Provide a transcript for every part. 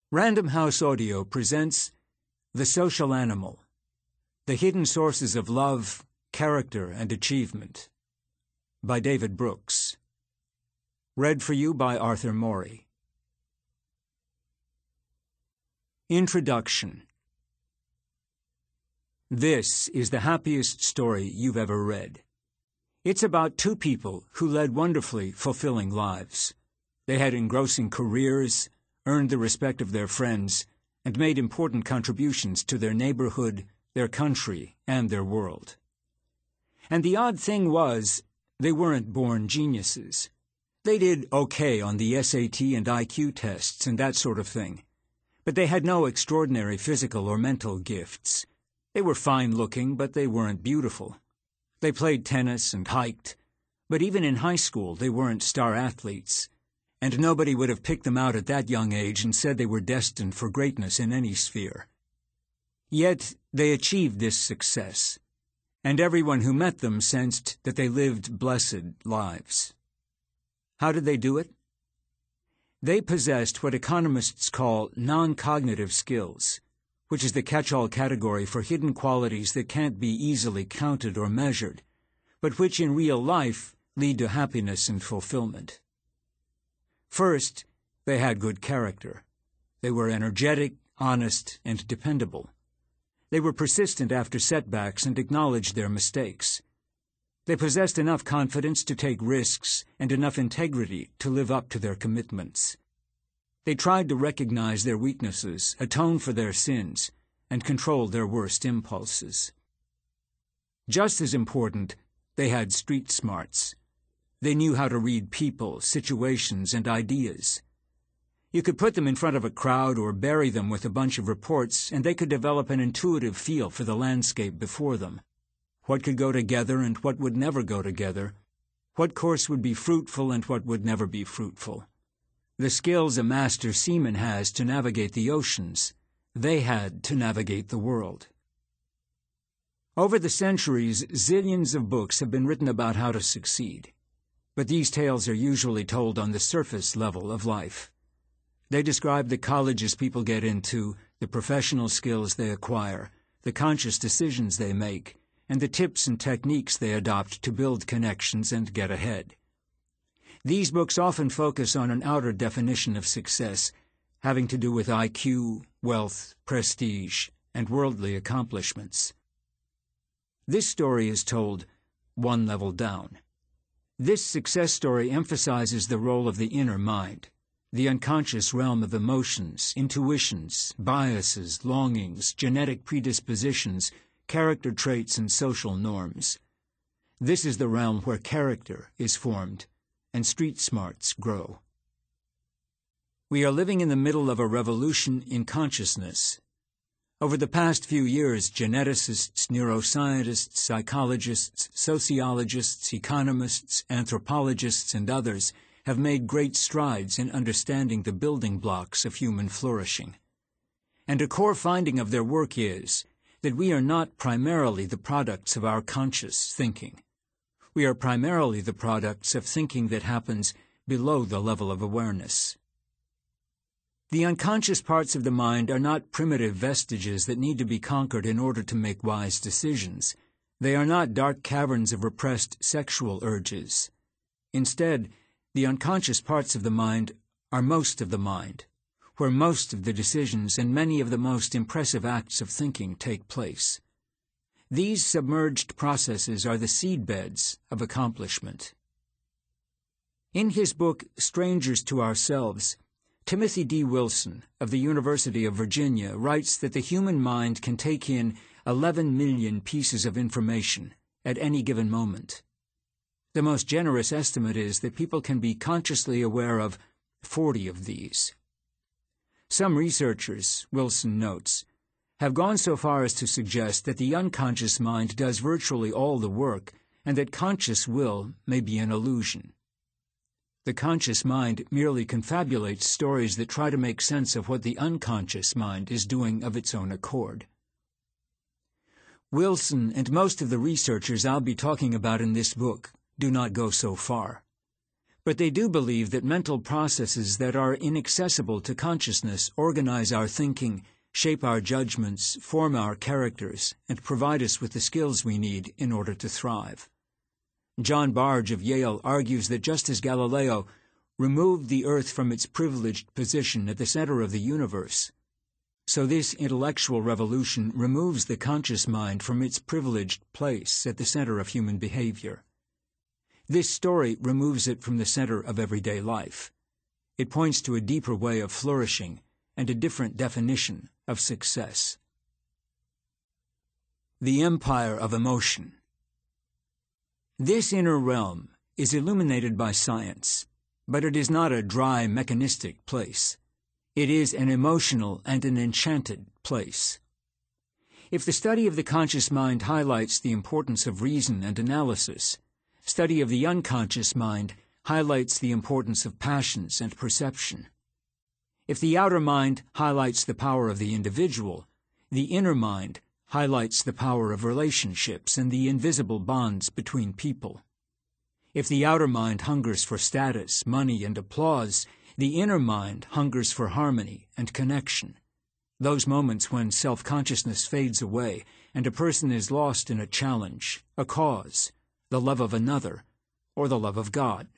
Random House Audio presents The Social Animal, The Hidden Sources of Love, Character, and Achievement by David Brooks. Read for you by Arthur Morey. Introduction. This is the happiest story you've ever read. It's about two people who led wonderfully fulfilling lives. They had engrossing careers, earned the respect of their friends, and made important contributions to their neighborhood, their country, and their world. And the odd thing was, they weren't born geniuses. They did okay on the SAT and IQ tests and that sort of thing, but they had no extraordinary physical or mental gifts. They were fine-looking, but they weren't beautiful. They played tennis and hiked, but even in high school they weren't star athletes, and nobody would have picked them out at that young age and said they were destined for greatness in any sphere. Yet they achieved this success, and everyone who met them sensed that they lived blessed lives. How did they do it? They possessed what economists call non-cognitive skills, which is the catch-all category for hidden qualities that can't be easily counted or measured, but which in real life lead to happiness and fulfillment. First, they had good character. They were energetic, honest, and dependable. They were persistent after setbacks and acknowledged their mistakes. They possessed enough confidence to take risks and enough integrity to live up to their commitments. They tried to recognize their weaknesses, atone for their sins, and control their worst impulses. Just as important, they had street smarts. They knew how to read people, situations, and ideas. You could put them in front of a crowd or bury them with a bunch of reports, and they could develop an intuitive feel for the landscape before them. What could go together and what would never go together, what course would be fruitful and what would never be fruitful. The skills a master seaman has to navigate the oceans, they had to navigate the world. Over the centuries, zillions of books have been written about how to succeed. But these tales are usually told on the surface level of life. They describe the colleges people get into, the professional skills they acquire, the conscious decisions they make, and the tips and techniques they adopt to build connections and get ahead. These books often focus on an outer definition of success, having to do with IQ, wealth, prestige, and worldly accomplishments. This story is told one level down. This success story emphasizes the role of the inner mind, the unconscious realm of emotions, intuitions, biases, longings, genetic predispositions, character traits, and social norms. This is the realm where character is formed and street smarts grow. We are living in the middle of a revolution in consciousness. Over the past few years, geneticists, neuroscientists, psychologists, sociologists, economists, anthropologists, and others have made great strides in understanding the building blocks of human flourishing. And a core finding of their work is that we are not primarily the products of our conscious thinking. We are primarily the products of thinking that happens below the level of awareness. The unconscious parts of the mind are not primitive vestiges that need to be conquered in order to make wise decisions. They are not dark caverns of repressed sexual urges. Instead, the unconscious parts of the mind are most of the mind, where most of the decisions and many of the most impressive acts of thinking take place. These submerged processes are the seedbeds of accomplishment. In his book, Strangers to Ourselves, Timothy D. Wilson of the University of Virginia writes that the human mind can take in 11 million pieces of information at any given moment. The most generous estimate is that people can be consciously aware of 40 of these. Some researchers, Wilson notes, have gone so far as to suggest that the unconscious mind does virtually all the work and that conscious will may be an illusion. The conscious mind merely confabulates stories that try to make sense of what the unconscious mind is doing of its own accord. Wilson and most of the researchers I'll be talking about in this book do not go so far. But they do believe that mental processes that are inaccessible to consciousness organize our thinking, shape our judgments, form our characters, and provide us with the skills we need in order to thrive. John Bargh of Yale argues that just as Galileo removed the Earth from its privileged position at the center of the universe, so this intellectual revolution removes the conscious mind from its privileged place at the center of human behavior. This story removes it from the center of everyday life. It points to a deeper way of flourishing and a different definition of success. The Empire of Emotion. This inner realm is illuminated by science, but it is not a dry, mechanistic place. It is an emotional and an enchanted place. If the study of the conscious mind highlights the importance of reason and analysis, study of the unconscious mind highlights the importance of passions and perception. If the outer mind highlights the power of the individual, the inner mind highlights the power of relationships and the invisible bonds between people. If the outer mind hungers for status, money, and applause, the inner mind hungers for harmony and connection. Those moments when self-consciousness fades away and a person is lost in a challenge, a cause, the love of another, or the love of God.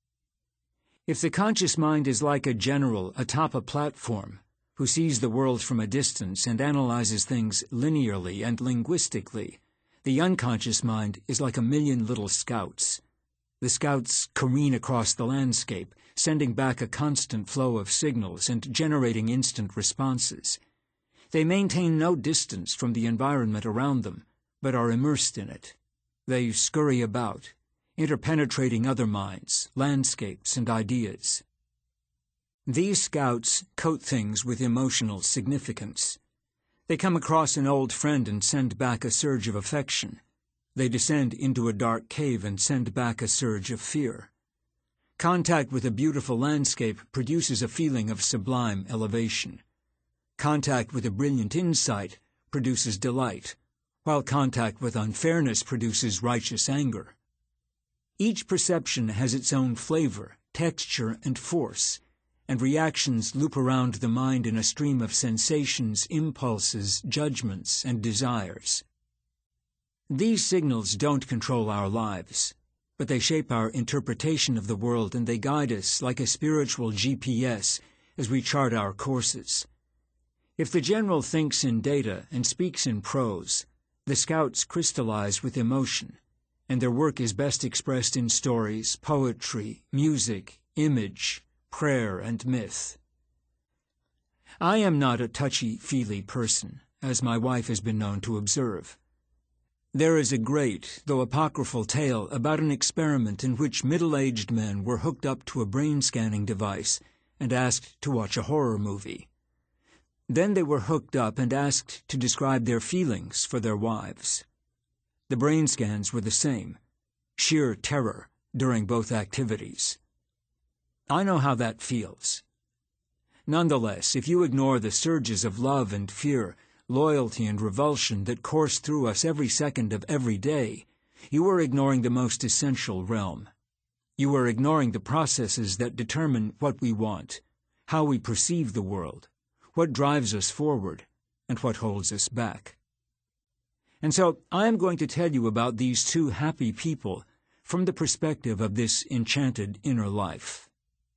If the conscious mind is like a general atop a platform who sees the world from a distance and analyzes things linearly and linguistically, the unconscious mind is like a million little scouts. The scouts careen across the landscape, sending back a constant flow of signals and generating instant responses. They maintain no distance from the environment around them, but are immersed in it. They scurry about, interpenetrating other minds, landscapes, and ideas. These scouts coat things with emotional significance. They come across an old friend and send back a surge of affection. They descend into a dark cave and send back a surge of fear. Contact with a beautiful landscape produces a feeling of sublime elevation. Contact with a brilliant insight produces delight, while contact with unfairness produces righteous anger. Each perception has its own flavor, texture, and force, and reactions loop around the mind in a stream of sensations, impulses, judgments, and desires. These signals don't control our lives, but they shape our interpretation of the world, and they guide us like a spiritual GPS as we chart our courses. If the general thinks in data and speaks in prose, the scouts crystallize with emotion, and their work is best expressed in stories, poetry, music, image, prayer, and myth. I am not a touchy-feely person, as my wife has been known to observe. There is a great, though apocryphal, tale about an experiment in which middle-aged men were hooked up to a brain-scanning device and asked to watch a horror movie. Then they were hooked up and asked to describe their feelings for their wives. The brain scans were the same, sheer terror during both activities. I know how that feels. Nonetheless, if you ignore the surges of love and fear, loyalty and revulsion that course through us every second of every day, you are ignoring the most essential realm. You are ignoring the processes that determine what we want, how we perceive the world, what drives us forward, and what holds us back. And so I am going to tell you about these two happy people from the perspective of this enchanted inner life.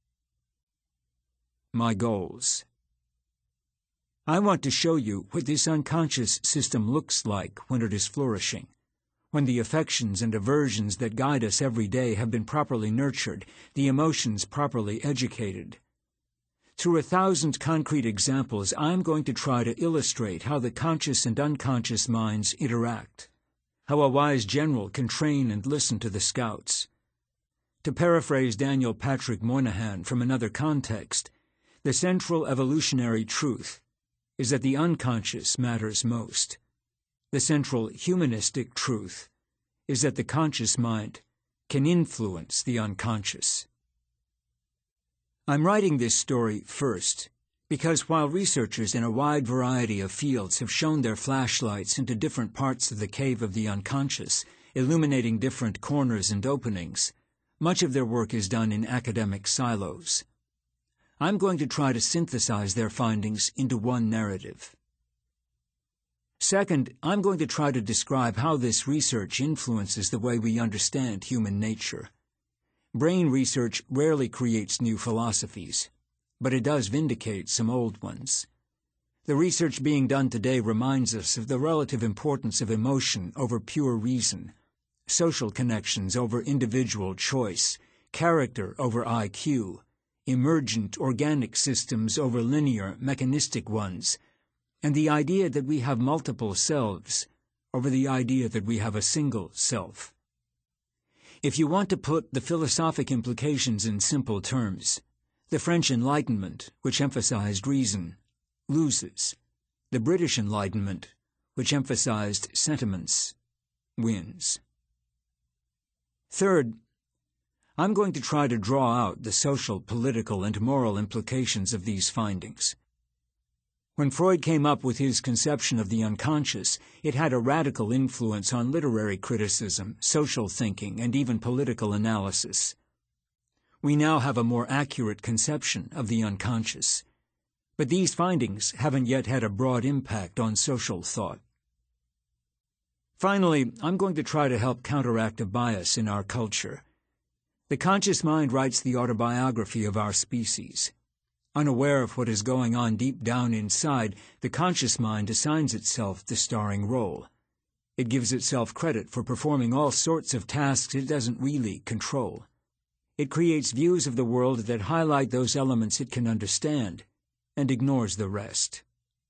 My goals. I want to show you what this unconscious system looks like when it is flourishing, when the affections and aversions that guide us every day have been properly nurtured, the emotions properly educated. Through 1,000 concrete examples, I am going to try to illustrate how the conscious and unconscious minds interact, how a wise general can train and listen to the scouts. To paraphrase Daniel Patrick Moynihan from another context, the central evolutionary truth is that the unconscious matters most. The central humanistic truth is that the conscious mind can influence the unconscious. I'm writing this story first because while researchers in a wide variety of fields have shown their flashlights into different parts of the cave of the unconscious, illuminating different corners and openings, Much of their work is done in academic silos. I'm going to try to synthesize their findings into one narrative. Second, I'm going to try to describe how this research influences the way we understand human nature. Brain research rarely creates new philosophies, but it does vindicate some old ones. The research being done today reminds us of the relative importance of emotion over pure reason, social connections over individual choice, character over IQ, emergent organic systems over linear, mechanistic ones, and the idea that we have multiple selves over the idea that we have a single self. If you want to put the philosophic implications in simple terms, the French Enlightenment, which emphasized reason, loses. The British Enlightenment, which emphasized sentiments, wins. Third, I'm going to try to draw out the social, political, and moral implications of these findings. When Freud came up with his conception of the unconscious, it had a radical influence on literary criticism, social thinking, and even political analysis. We now have a more accurate conception of the unconscious, but these findings haven't yet had a broad impact on social thought. Finally, I'm going to try to help counteract a bias in our culture. The conscious mind writes the autobiography of our species. Unaware of what is going on deep down inside, the conscious mind assigns itself the starring role. It gives itself credit for performing all sorts of tasks it doesn't really control. It creates views of the world that highlight those elements it can understand, and ignores the rest.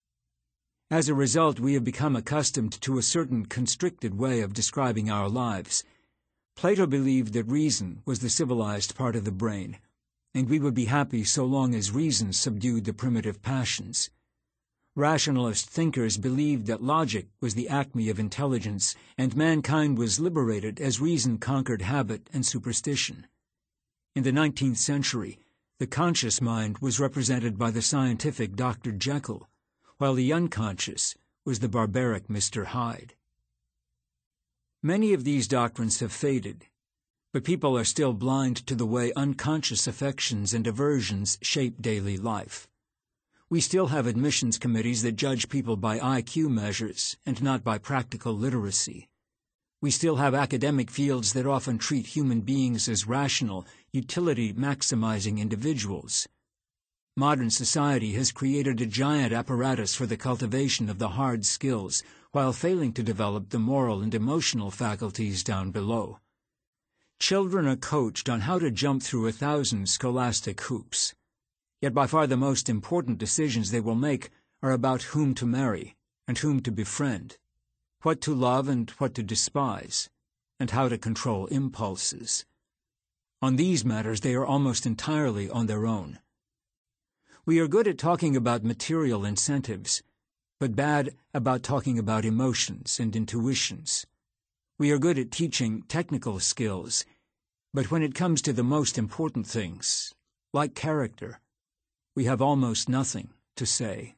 As a result, we have become accustomed to a certain constricted way of describing our lives. Plato believed that reason was the civilized part of the brain, and we would be happy so long as reason subdued the primitive passions. Rationalist thinkers believed that logic was the acme of intelligence, and mankind was liberated as reason conquered habit and superstition. In the 19th century, the conscious mind was represented by the scientific Dr. Jekyll, while the unconscious was the barbaric Mr. Hyde. Many of these doctrines have faded, but people are still blind to the way unconscious affections and aversions shape daily life. We still have admissions committees that judge people by IQ measures and not by practical literacy. We still have academic fields that often treat human beings as rational, utility-maximizing individuals. Modern society has created a giant apparatus for the cultivation of the hard skills, while failing to develop the moral and emotional faculties down below. Children are coached on how to jump through 1,000 scholastic hoops. Yet by far the most important decisions they will make are about whom to marry and whom to befriend, what to love and what to despise, and how to control impulses. On these matters they are almost entirely on their own. We are good at talking about material incentives, but bad about talking about emotions and intuitions. We are good at teaching technical skills, but when it comes to the most important things, like character, we have almost nothing to say.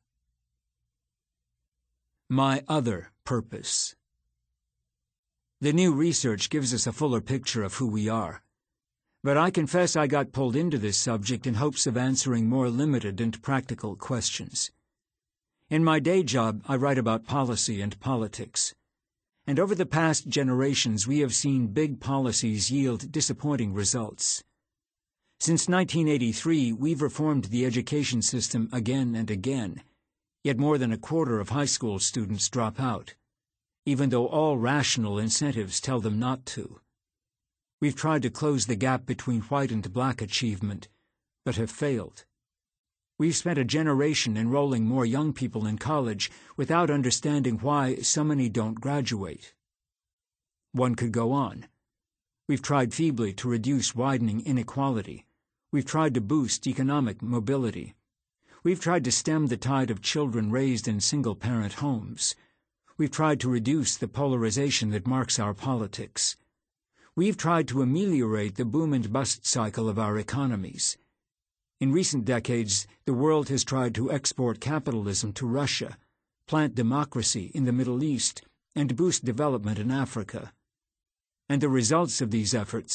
My other purpose. The new research gives us a fuller picture of who we are, but I confess I got pulled into this subject in hopes of answering more limited and practical questions. In my day job, I write about policy and politics. And over the past generations, we have seen big policies yield disappointing results. Since 1983, we've reformed the education system again and again, yet more than a quarter of high school students drop out, even though all rational incentives tell them not to. We've tried to close the gap between white and black achievement, but have failed. We've spent a generation enrolling more young people in college without understanding why so many don't graduate. One could go on. We've tried feebly to reduce widening inequality. We've tried to boost economic mobility. We've tried to stem the tide of children raised in single-parent homes. We've tried to reduce the polarization that marks our politics. We've tried to ameliorate the boom and bust cycle of our economies. In recent decades, the world has tried to export capitalism to Russia, plant democracy in the Middle East, and boost development in Africa. And the results of these efforts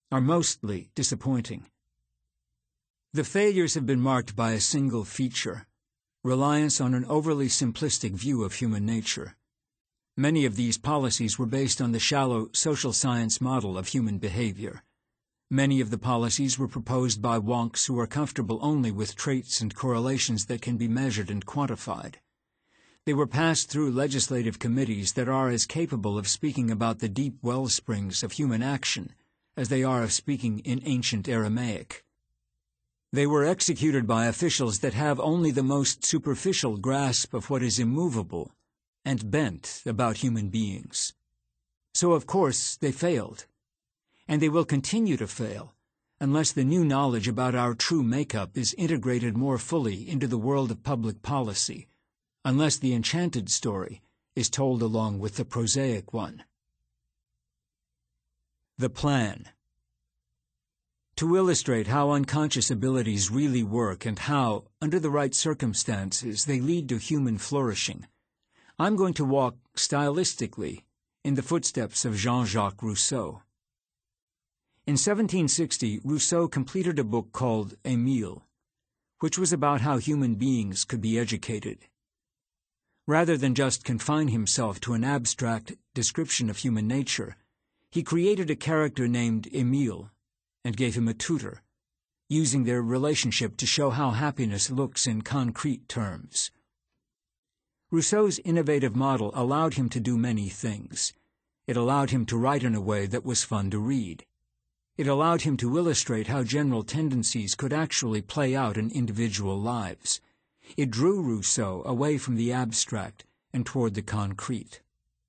are mostly disappointing. The failures have been marked by a single feature: reliance on an overly simplistic view of human nature. Many of these policies were based on the shallow social science model of human behavior. Many of the policies were proposed by wonks who are comfortable only with traits and correlations that can be measured and quantified. They were passed through legislative committees that are as capable of speaking about the deep well springs of human action as they are of speaking in ancient Aramaic. They were executed by officials that have only the most superficial grasp of what is immovable and bent about human beings. So, of course, they failed. And they will continue to fail unless the new knowledge about our true makeup is integrated more fully into the world of public policy, unless the enchanted story is told along with the prosaic one. The plan. To illustrate how unconscious abilities really work and how, under the right circumstances, they lead to human flourishing, I'm going to walk stylistically in the footsteps of Jean-Jacques Rousseau. In 1760, Rousseau completed a book called Émile, which was about how human beings could be educated. Rather than just confine himself to an abstract description of human nature, he created a character named Émile and gave him a tutor, using their relationship to show how happiness looks in concrete terms. Rousseau's innovative model allowed him to do many things. It allowed him to write in a way that was fun to read. It allowed him to illustrate how general tendencies could actually play out in individual lives. It drew Rousseau away from the abstract and toward the concrete.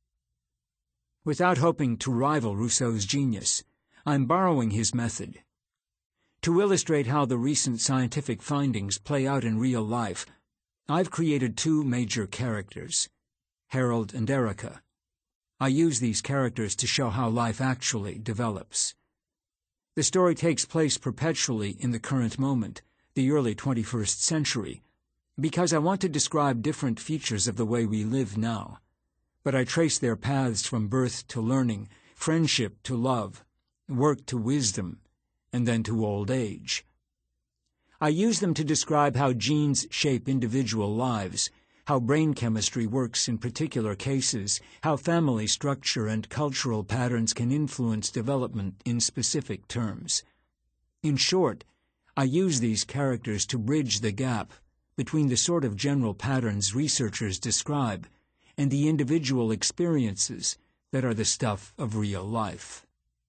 Without hoping to rival Rousseau's genius, I'm borrowing his method. To illustrate how the recent scientific findings play out in real life, I've created two major characters, Harold and Erica. I use these characters to show how life actually develops. The story takes place perpetually in the current moment, the early 21st century, because I want to describe different features of the way we live now. But I trace their paths from birth to learning, friendship to love, work to wisdom, and then to old age. I use them to describe how genes shape individual lives, how brain chemistry works in particular cases, how family structure and cultural patterns can influence development in specific terms. In short, I use these characters to bridge the gap between the sort of general patterns researchers describe and the individual experiences that are the stuff of real life.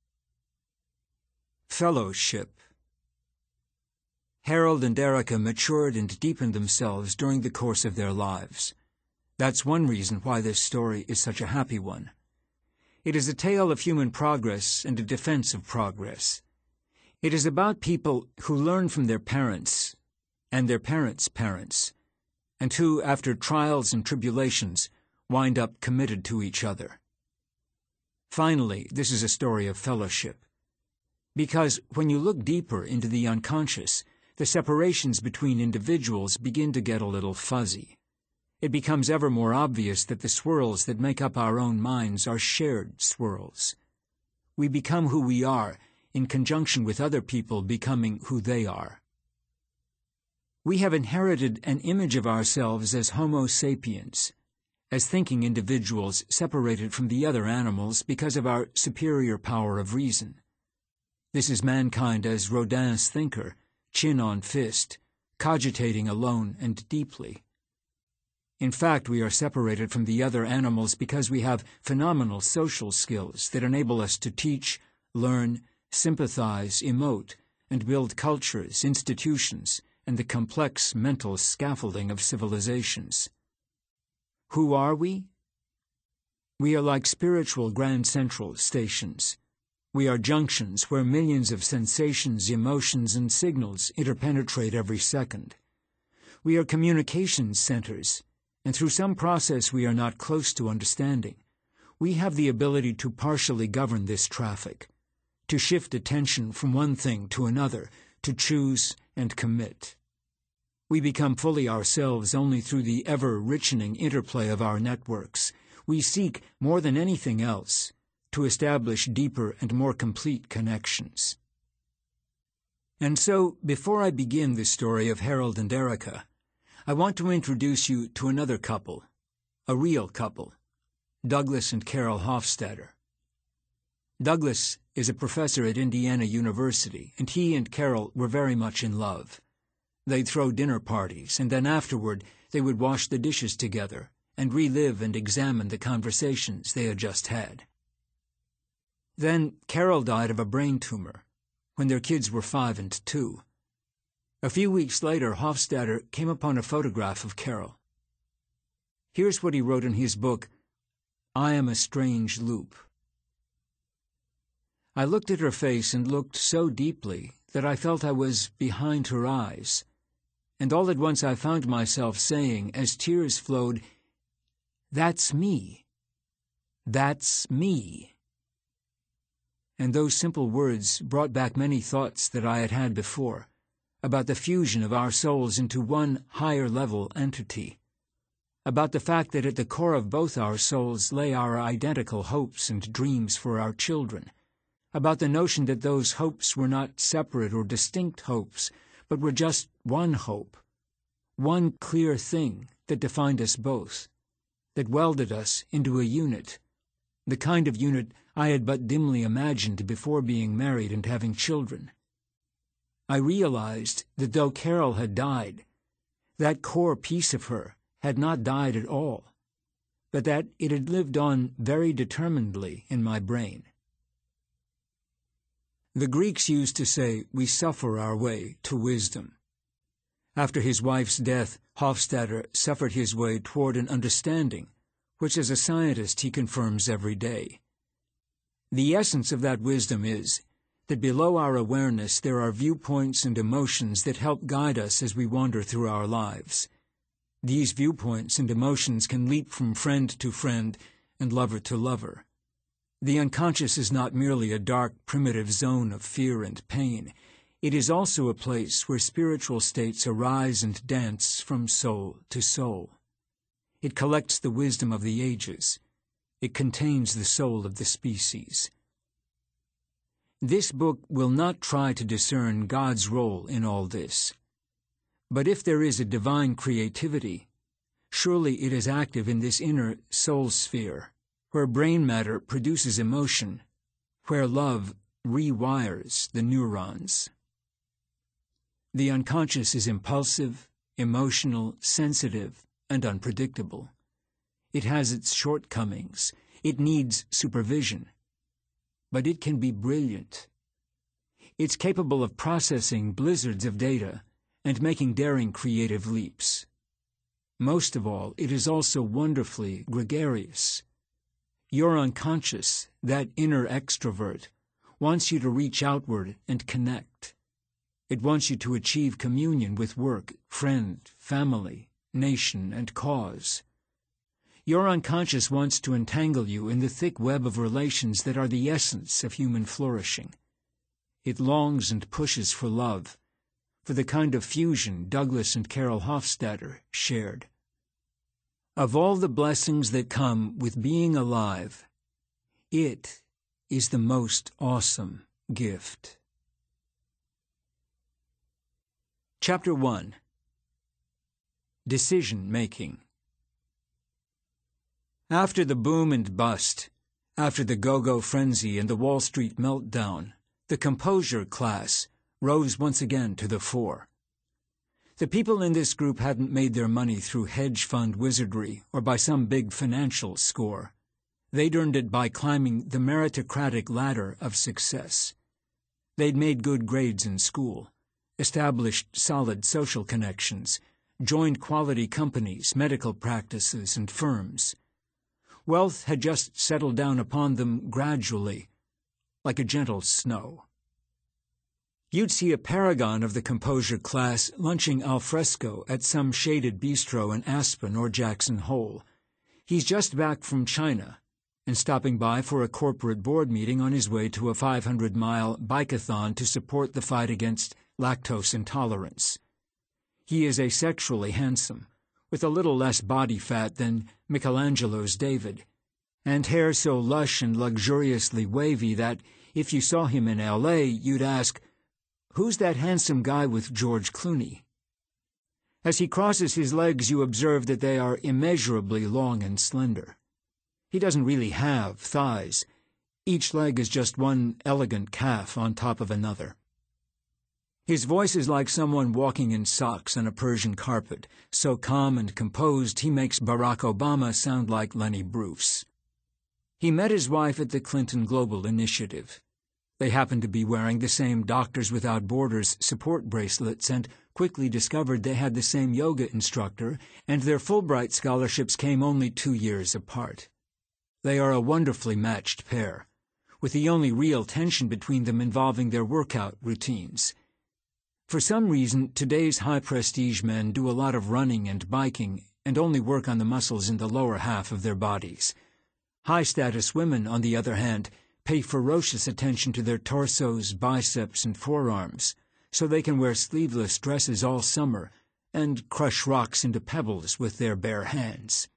Fellowship. Harold and Erica matured and deepened themselves during the course of their lives. That's one reason why this story is such a happy one. It is a tale of human progress and a defense of progress. It is about people who learn from their parents and their parents' parents, and who, after trials and tribulations, wind up committed to each other. Finally, this is a story of fellowship. Because when you look deeper into the unconscious, the separations between individuals begin to get a little fuzzy. It becomes ever more obvious that the swirls that make up our own minds are shared swirls. We become who we are in conjunction with other people becoming who they are. We have inherited an image of ourselves as Homo sapiens, as thinking individuals separated from the other animals because of our superior power of reason. This is mankind as Rodin's thinker, chin on fist, cogitating alone and deeply. In fact, we are separated from the other animals because we have phenomenal social skills that enable us to teach, learn, sympathize, emote, and build cultures, institutions, and the complex mental scaffolding of civilizations. Who are we? We are like spiritual Grand Central stations. We are junctions where millions of sensations, emotions, and signals interpenetrate every second. We are communications centers, and through some process we are not close to understanding, we have the ability to partially govern this traffic, to shift attention from one thing to another, to choose and commit. We become fully ourselves only through the ever-richening interplay of our networks. We seek, more than anything else, to establish deeper and more complete connections. And so, before I begin the story of Harold and Erica, I want to introduce you to another couple, a real couple, Douglas and Carol Hofstadter. Douglas is a professor at Indiana University, and he and Carol were very much in love. They'd throw dinner parties, and then afterward they would wash the dishes together and relive and examine the conversations they had just had. Then Carol died of a brain tumor when their kids were 5 and 2. A few weeks later, Hofstadter came upon a photograph of Carol. Here's what he wrote in his book, I Am a Strange Loop. I looked at her face and looked so deeply that I felt I was behind her eyes, and all at once I found myself saying, as tears flowed, "That's me. That's me." And those simple words brought back many thoughts that I had had before, about the fusion of our souls into one higher-level entity, about the fact that at the core of both our souls lay our identical hopes and dreams for our children, about the notion that those hopes were not separate or distinct hopes, but were just one hope, one clear thing that defined us both, that welded us into a unit, the kind of unit I had but dimly imagined before being married and having children. I realized that though Carol had died, that core piece of her had not died at all, but that it had lived on very determinedly in my brain. The Greeks used to say, we suffer our way to wisdom. After his wife's death, Hofstadter suffered his way toward an understanding, which as a scientist he confirms every day. The essence of that wisdom is that below our awareness there are viewpoints and emotions that help guide us as we wander through our lives. These viewpoints and emotions can leap from friend to friend and lover to lover. The unconscious is not merely a dark, primitive zone of fear and pain. It is also a place where spiritual states arise and dance from soul to soul. It collects the wisdom of the ages. It contains the soul of the species. This book will not try to discern God's role in all this. But if there is a divine creativity, surely it is active in this inner soul sphere, where brain matter produces emotion, where love rewires the neurons. The unconscious is impulsive, emotional, sensitive, and unpredictable. It has its shortcomings. It needs supervision. But it can be brilliant. It's capable of processing blizzards of data and making daring creative leaps. Most of all, it is also wonderfully gregarious. Your unconscious, that inner extrovert, wants you to reach outward and connect. It wants you to achieve communion with work, friend, family, nation, and cause. Your unconscious wants to entangle you in the thick web of relations that are the essence of human flourishing. It longs and pushes for love, for the kind of fusion Douglas and Carol Hofstadter shared. Of all the blessings that come with being alive, it is the most awesome gift. Chapter 1. Decision-Making. After the boom and bust, after the go-go frenzy and the Wall Street meltdown, the composure class rose once again to the fore. The people in this group hadn't made their money through hedge fund wizardry or by some big financial score. They'd earned it by climbing the meritocratic ladder of success. They'd made good grades in school, established solid social connections, joined quality companies, medical practices, and firms. Wealth had just settled down upon them gradually, like a gentle snow. You'd see a paragon of the composure class lunching al fresco at some shaded bistro in Aspen or Jackson Hole. He's just back from China and stopping by for a corporate board meeting on his way to a 500-mile bike-a-thon to support the fight against lactose intolerance. He is asexually handsome, with a little less body fat than Michelangelo's David, and hair so lush and luxuriously wavy that, if you saw him in L.A., you'd ask, "Who's that handsome guy with George Clooney?" As he crosses his legs, you observe that they are immeasurably long and slender. He doesn't really have thighs. Each leg is just one elegant calf on top of another. His voice is like someone walking in socks on a Persian carpet, so calm and composed he makes Barack Obama sound like Lenny Bruce. He met his wife at the Clinton Global Initiative. They happened to be wearing the same Doctors Without Borders support bracelets and quickly discovered they had the same yoga instructor, and their Fulbright scholarships came only 2 years apart. They are a wonderfully matched pair, with the only real tension between them involving their workout routines. For some reason, today's high-prestige men do a lot of running and biking and only work on the muscles in the lower half of their bodies. High-status women, on the other hand, pay ferocious attention to their torsos, biceps, and forearms, so they can wear sleeveless dresses all summer and crush rocks into pebbles with their bare hands.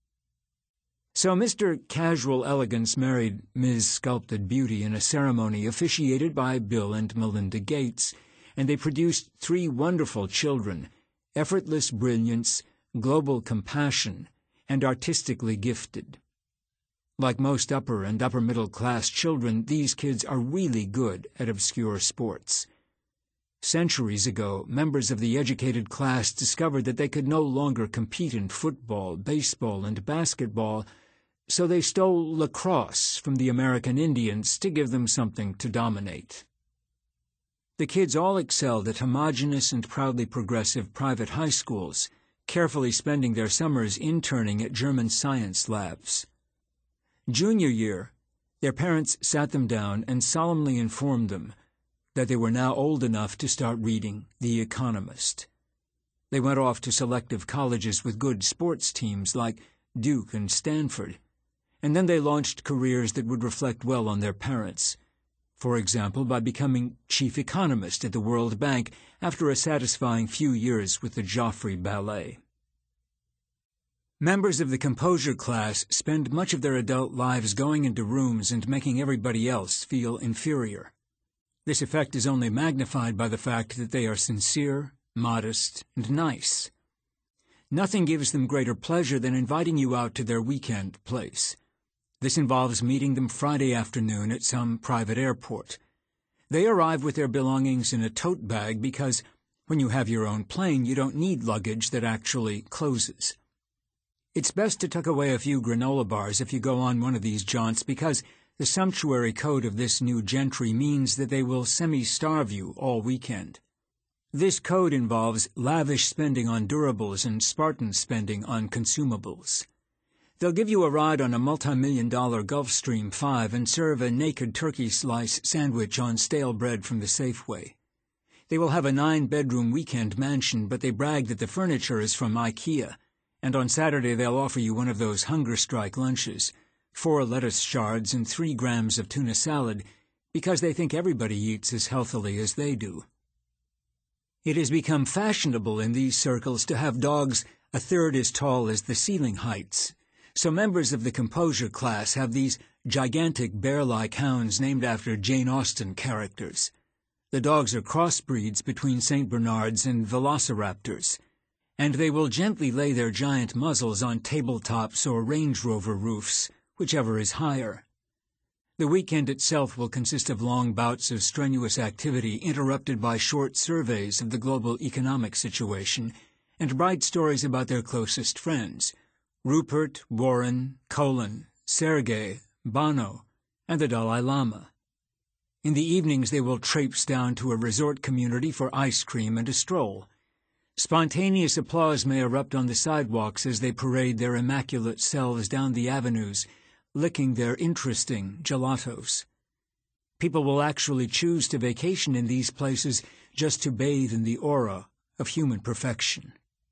So Mr. Casual Elegance married Ms. Sculpted Beauty in a ceremony officiated by Bill and Melinda Gates, and they produced 3 wonderful children: effortless brilliance, global compassion, and artistically gifted. Like most upper and upper-middle-class children, these kids are really good at obscure sports. Centuries ago, members of the educated class discovered that they could no longer compete in football, baseball, and basketball, so they stole lacrosse from the American Indians to give them something to dominate. The kids all excelled at homogeneous and proudly progressive private high schools, carefully spending their summers interning at German science labs. Junior year, their parents sat them down and solemnly informed them that they were now old enough to start reading The Economist. They went off to selective colleges with good sports teams like Duke and Stanford, and then they launched careers that would reflect well on their parents. For example, by becoming chief economist at the World Bank after a satisfying few years with the Joffrey Ballet. Members of the composure class spend much of their adult lives going into rooms and making everybody else feel inferior. This effect is only magnified by the fact that they are sincere, modest, and nice. Nothing gives them greater pleasure than inviting you out to their weekend place. This involves meeting them Friday afternoon at some private airport. They arrive with their belongings in a tote bag because, when you have your own plane, you don't need luggage that actually closes. It's best to tuck away a few granola bars if you go on one of these jaunts because the sumptuary code of this new gentry means that they will semi-starve you all weekend. This code involves lavish spending on durables and Spartan spending on consumables. They'll give you a ride on a multi-million-dollar Gulfstream 5 and serve a naked turkey slice sandwich on stale bread from the Safeway. They will have a 9-bedroom weekend mansion, but they brag that the furniture is from IKEA, and on Saturday they'll offer you one of those hunger strike lunches, 4 lettuce shards and 3 grams of tuna salad, because they think everybody eats as healthily as they do. It has become fashionable in these circles to have dogs a third as tall as the ceiling heights, so members of the composure class have these gigantic bear-like hounds named after Jane Austen characters. The dogs are crossbreeds between St. Bernards and velociraptors, and they will gently lay their giant muzzles on tabletops or Range Rover roofs, whichever is higher. The weekend itself will consist of long bouts of strenuous activity interrupted by short surveys of the global economic situation and bright stories about their closest friends, Rupert, Warren, Colin, Sergei, Bono, and the Dalai Lama. In the evenings they will traipse down to a resort community for ice cream and a stroll. Spontaneous applause may erupt on the sidewalks as they parade their immaculate selves down the avenues, licking their interesting gelatos. People will actually choose to vacation in these places just to bathe in the aura of human perfection.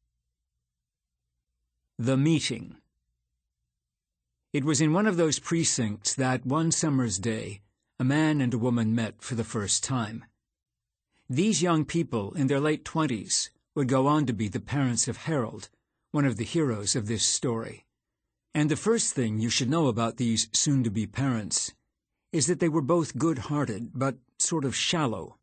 The meeting. It was in one of those precincts that, one summer's day, a man and a woman met for the first time. These young people, in their late 20s, would go on to be the parents of Harold, one of the heroes of this story. And the first thing you should know about these soon-to-be parents is that they were both good-hearted, but sort of shallow.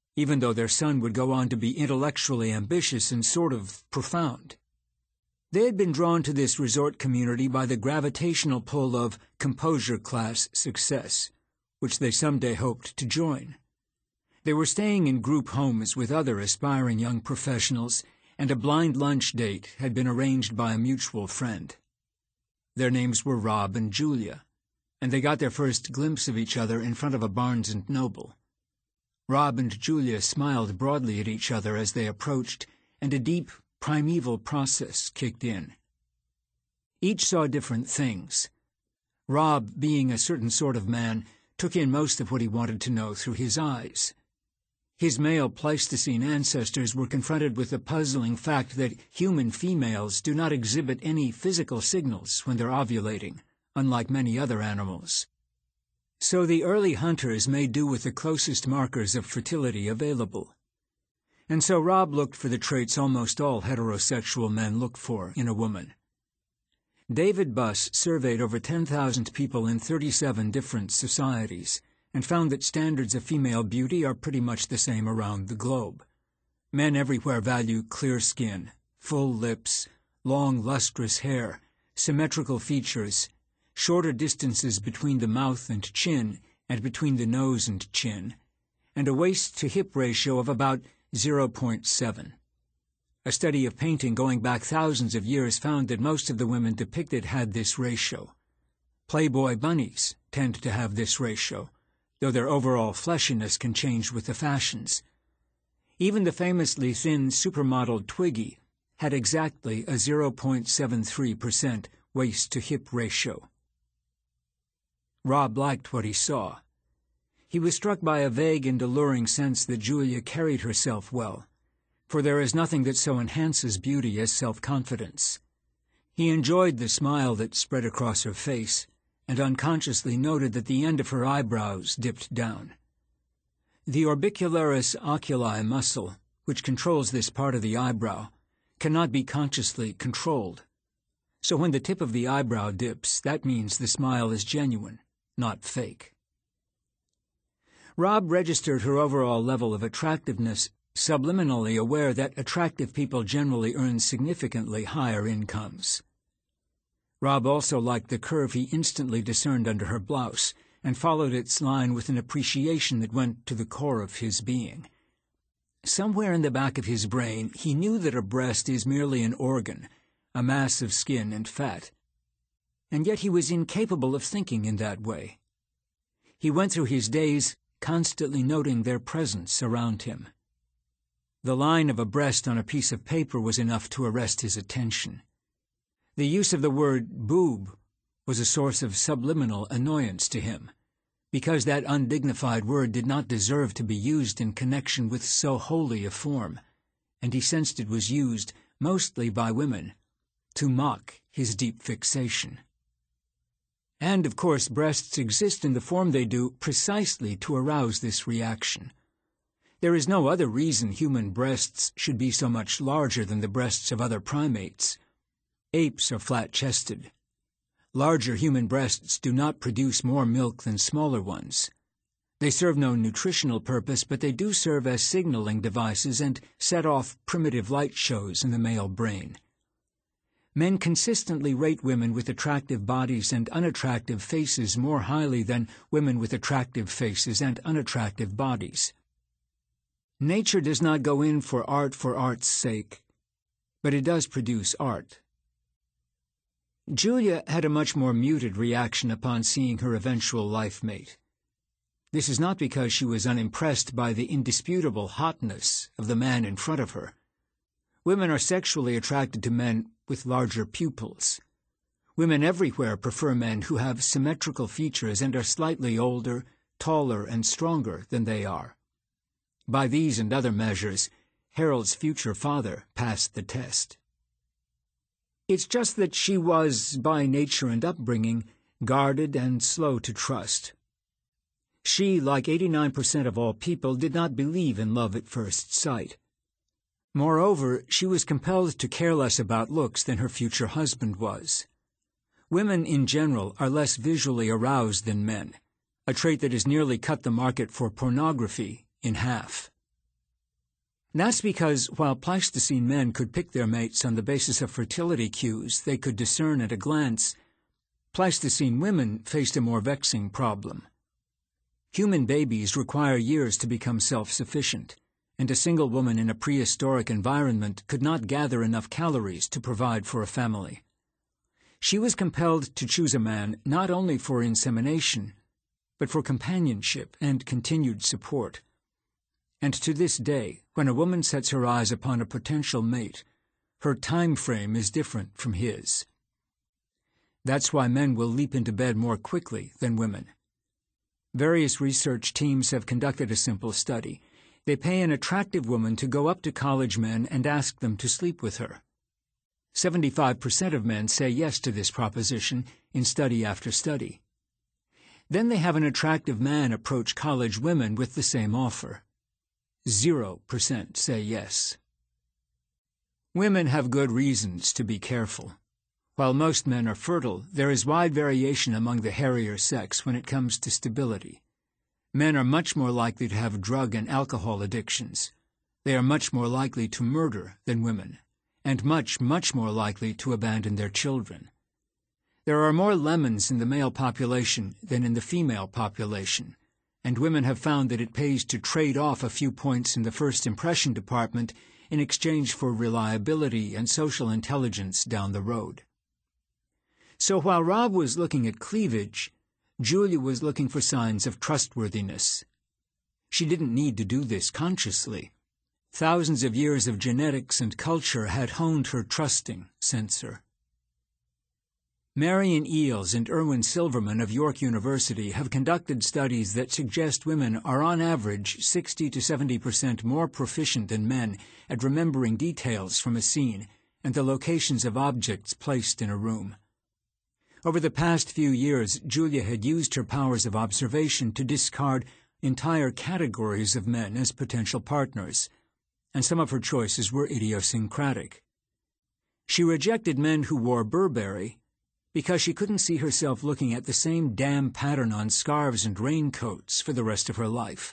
even though their son would go on to be intellectually ambitious and sort of profound. They had been drawn to this resort community by the gravitational pull of composure-class success, which they someday hoped to join. They were staying in group homes with other aspiring young professionals, and a blind lunch date had been arranged by a mutual friend. Their names were Rob and Julia, and they got their first glimpse of each other in front of a Barnes & Noble. Rob and Julia smiled broadly at each other as they approached, and a deep, primeval process kicked in. Each saw different things. Rob, being a certain sort of man, took in most of what he wanted to know through his eyes. His male Pleistocene ancestors were confronted with the puzzling fact that human females do not exhibit any physical signals when they're ovulating, unlike many other animals. So the early hunters made do with the closest markers of fertility available. And so Rob looked for the traits almost all heterosexual men look for in a woman. David Buss surveyed over 10,000 people in 37 different societies and found that standards of female beauty are pretty much the same around the globe. Men everywhere value clear skin, full lips, long lustrous hair, symmetrical features, shorter distances between the mouth and chin and between the nose and chin, and a waist-to-hip ratio of about 0.7. A study of painting going back thousands of years found that most of the women depicted had this ratio. Playboy bunnies tend to have this ratio, though their overall fleshiness can change with the fashions. Even the famously thin supermodel Twiggy had exactly a 0.73% waist-to-hip ratio. Rob liked what he saw. He was struck by a vague and alluring sense that Julia carried herself well, for there is nothing that so enhances beauty as self-confidence. He enjoyed the smile that spread across her face, and unconsciously noted that the end of her eyebrows dipped down. The orbicularis oculi muscle, which controls this part of the eyebrow, cannot be consciously controlled. So when the tip of the eyebrow dips, that means the smile is genuine, not fake. Rob registered her overall level of attractiveness, subliminally aware that attractive people generally earn significantly higher incomes. Rob also liked the curve he instantly discerned under her blouse, and followed its line with an appreciation that went to the core of his being. Somewhere in the back of his brain, he knew that a breast is merely an organ, a mass of skin and fat. And yet he was incapable of thinking in that way. He went through his days constantly noting their presence around him. The line of a breast on a piece of paper was enough to arrest his attention. The use of the word boob was a source of subliminal annoyance to him, because that undignified word did not deserve to be used in connection with so holy a form, and he sensed it was used, mostly by women, to mock his deep fixation. And, of course, breasts exist in the form they do precisely to arouse this reaction. There is no other reason human breasts should be so much larger than the breasts of other primates. Apes are flat-chested. Larger human breasts do not produce more milk than smaller ones. They serve no nutritional purpose, but they do serve as signaling devices and set off primitive light shows in the male brain. Men consistently rate women with attractive bodies and unattractive faces more highly than women with attractive faces and unattractive bodies. Nature does not go in for art's sake, but it does produce art. Julia had a much more muted reaction upon seeing her eventual life mate. This is not because she was unimpressed by the indisputable hotness of the man in front of her. Women are sexually attracted to men with larger pupils. Women everywhere prefer men who have symmetrical features and are slightly older, taller, and stronger than they are. By these and other measures, Harold's future father passed the test. It's just that she was, by nature and upbringing, guarded and slow to trust. She, like 89% of all people, did not believe in love at first sight. Moreover, she was compelled to care less about looks than her future husband was. Women in general are less visually aroused than men, a trait that has nearly cut the market for pornography in half. That's because while Pleistocene men could pick their mates on the basis of fertility cues they could discern at a glance, Pleistocene women faced a more vexing problem. Human babies require years to become self-sufficient, and a single woman in a prehistoric environment could not gather enough calories to provide for a family. She was compelled to choose a man not only for insemination, but for companionship and continued support. And to this day, when a woman sets her eyes upon a potential mate, her time frame is different from his. That's why men will leap into bed more quickly than women. Various research teams have conducted a simple study. They pay an attractive woman to go up to college men and ask them to sleep with her. 75% of men say yes to this proposition in study after study. Then they have an attractive man approach college women with the same offer. 0% say yes. Women have good reasons to be careful. While most men are fertile, there is wide variation among the hairier sex when it comes to stability. Men are much more likely to have drug and alcohol addictions. They are much more likely to murder than women, and much more likely to abandon their children. There are more lemons in the male population than in the female population, and women have found that it pays to trade off a few points in the first impression department in exchange for reliability and social intelligence down the road. So while Rob was looking at cleavage, Julia was looking for signs of trustworthiness. She didn't need to do this consciously. Thousands of years of genetics and culture had honed her trusting sensor. Marion Eales and Erwin Silverman of York University have conducted studies that suggest women are on average 60 to 70% more proficient than men at remembering details from a scene and the locations of objects placed in a room. Over the past few years, Julia had used her powers of observation to discard entire categories of men as potential partners, and some of her choices were idiosyncratic. She rejected men who wore Burberry because she couldn't see herself looking at the same damn pattern on scarves and raincoats for the rest of her life.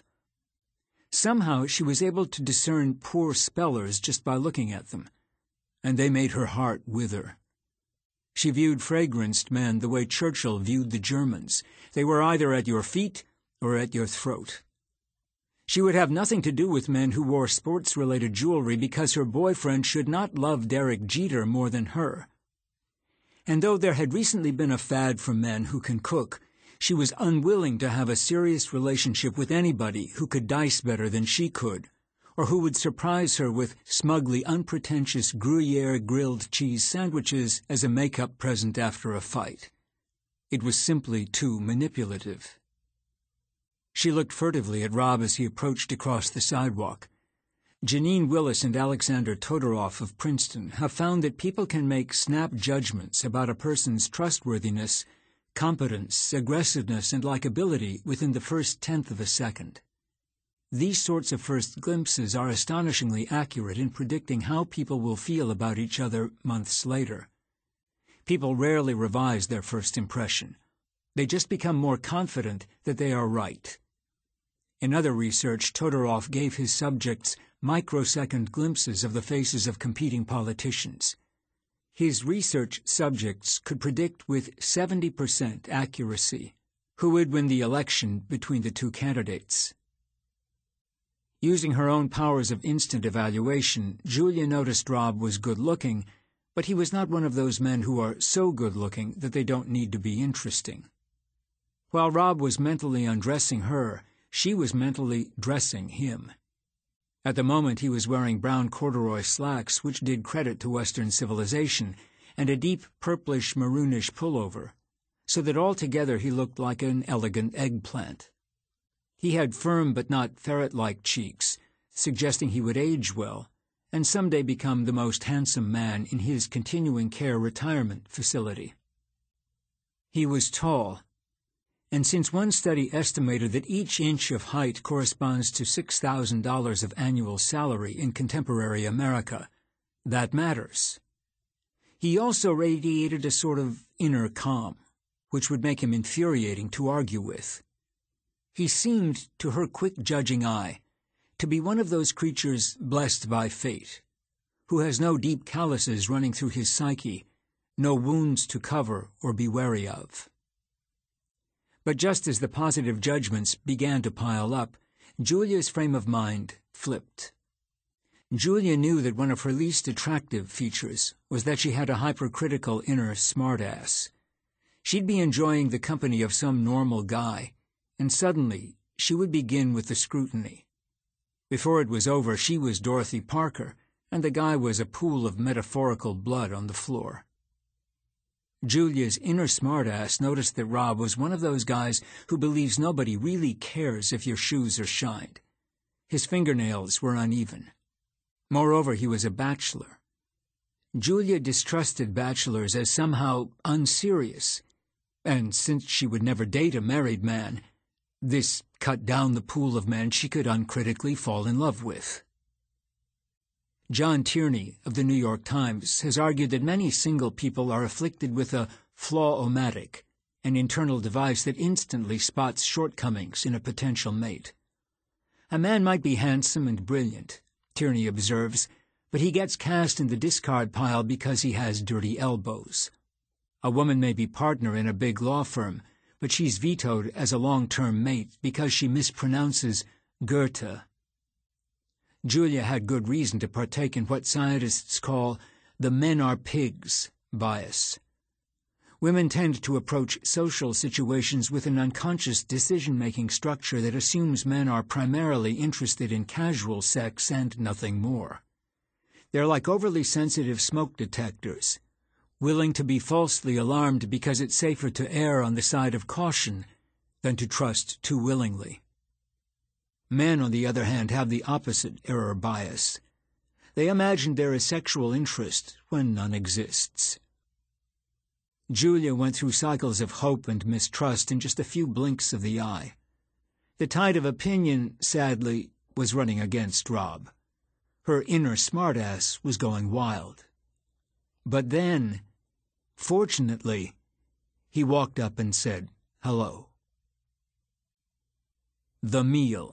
Somehow she was able to discern poor spellers just by looking at them, and they made her heart wither. She viewed fragranced men the way Churchill viewed the Germans. They were either at your feet or at your throat. She would have nothing to do with men who wore sports-related jewelry because her boyfriend should not love Derek Jeter more than her. And though there had recently been a fad for men who can cook, she was unwilling to have a serious relationship with anybody who could dice better than she could, or who would surprise her with smugly unpretentious Gruyere grilled cheese sandwiches as a make-up present after a fight. It was simply too manipulative. She looked furtively at Rob as he approached across the sidewalk. Janine Willis and Alexander Todorov of Princeton have found that people can make snap judgments about a person's trustworthiness, competence, aggressiveness, and likability within the first tenth of a second. These sorts of first glimpses are astonishingly accurate in predicting how people will feel about each other months later. People rarely revise their first impression. They just become more confident that they are right. In other research, Todorov gave his subjects microsecond glimpses of the faces of competing politicians. His research subjects could predict with 70% accuracy who would win the election between the two candidates. Using her own powers of instant evaluation, Julia noticed Rob was good-looking, but he was not one of those men who are so good-looking that they don't need to be interesting. While Rob was mentally undressing her, she was mentally dressing him. At the moment he was wearing brown corduroy slacks, which did credit to Western civilization, and a deep purplish-maroonish pullover, so that altogether he looked like an elegant eggplant. He had firm but not ferret-like cheeks, suggesting he would age well, and someday become the most handsome man in his continuing care retirement facility. He was tall, and since one study estimated that each inch of height corresponds to $6,000 of annual salary in contemporary America, that matters. He also radiated a sort of inner calm, which would make him infuriating to argue with. He seemed, to her quick judging eye, to be one of those creatures blessed by fate, who has no deep calluses running through his psyche, no wounds to cover or be wary of. But just as the positive judgments began to pile up, Julia's frame of mind flipped. Julia knew that one of her least attractive features was that she had a hypercritical inner smartass. She'd be enjoying the company of some normal guy, and suddenly she would begin with the scrutiny. Before it was over, she was Dorothy Parker, and the guy was a pool of metaphorical blood on the floor. Julia's inner smartass noticed that Rob was one of those guys who believes nobody really cares if your shoes are shined. His fingernails were uneven. Moreover, he was a bachelor. Julia distrusted bachelors as somehow unserious, and since she would never date a married man, this cut down the pool of men she could uncritically fall in love with. John Tierney of the New York Times has argued that many single people are afflicted with a flaw-o-matic, an internal device that instantly spots shortcomings in a potential mate. A man might be handsome and brilliant, Tierney observes, but he gets cast in the discard pile because he has dirty elbows. A woman may be partner in a big law firm, but she's vetoed as a long-term mate because she mispronounces Goethe. Julia had good reason to partake in what scientists call the men are pigs bias. Women tend to approach social situations with an unconscious decision-making structure that assumes men are primarily interested in casual sex and nothing more. They're like overly sensitive smoke detectors, willing to be falsely alarmed because it's safer to err on the side of caution than to trust too willingly. Men, on the other hand, have the opposite error bias. They imagine there is sexual interest when none exists. Julia went through cycles of hope and mistrust in just a few blinks of the eye. The tide of opinion, sadly, was running against Rob. Her inner smartass was going wild. But then, fortunately, he walked up and said, "Hello." The meal.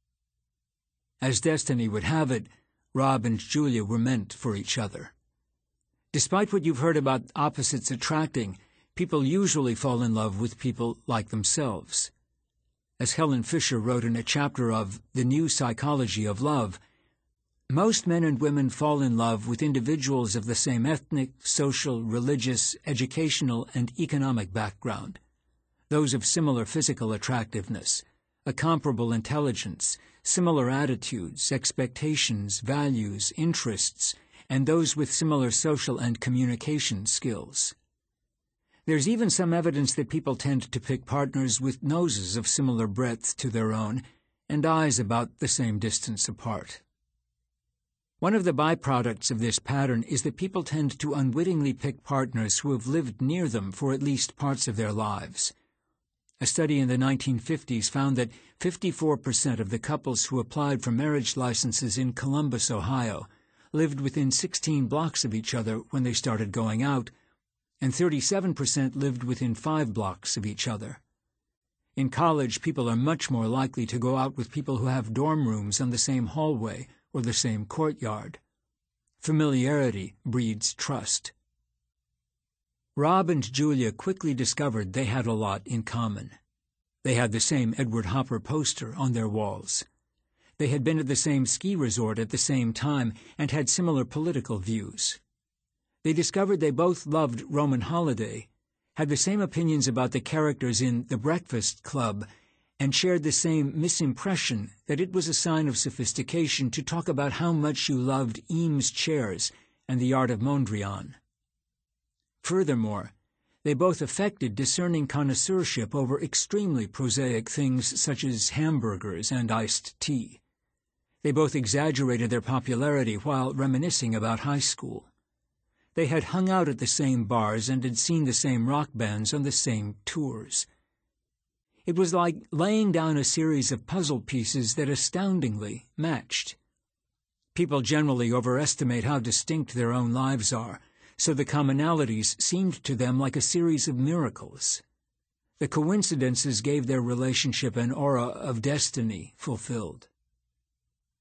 As destiny would have it, Rob and Julia were meant for each other. Despite what you've heard about opposites attracting, people usually fall in love with people like themselves. As Helen Fisher wrote in a chapter of The New Psychology of Love, most men and women fall in love with individuals of the same ethnic, social, religious, educational, and economic background, those of similar physical attractiveness, a comparable intelligence, similar attitudes, expectations, values, interests, and those with similar social and communication skills. There's even some evidence that people tend to pick partners with noses of similar breadth to their own and eyes about the same distance apart. One of the byproducts of this pattern is that people tend to unwittingly pick partners who have lived near them for at least parts of their lives. A study in the 1950s found that 54% of the couples who applied for marriage licenses in Columbus, Ohio, lived within 16 blocks of each other when they started going out, and 37% lived within 5 blocks of each other. In college, people are much more likely to go out with people who have dorm rooms on the same hallway or the same courtyard. Familiarity breeds trust. Rob and Julia quickly discovered they had a lot in common. They had the same Edward Hopper poster on their walls. They had been at the same ski resort at the same time and had similar political views. They discovered they both loved Roman Holiday, had the same opinions about the characters in The Breakfast Club, and shared the same misimpression that it was a sign of sophistication to talk about how much you loved Eames chairs and the art of Mondrian. Furthermore, they both affected discerning connoisseurship over extremely prosaic things such as hamburgers and iced tea. They both exaggerated their popularity while reminiscing about high school. They had hung out at the same bars and had seen the same rock bands on the same tours. It was like laying down a series of puzzle pieces that astoundingly matched. People generally overestimate how distinct their own lives are, so the commonalities seemed to them like a series of miracles. The coincidences gave their relationship an aura of destiny fulfilled.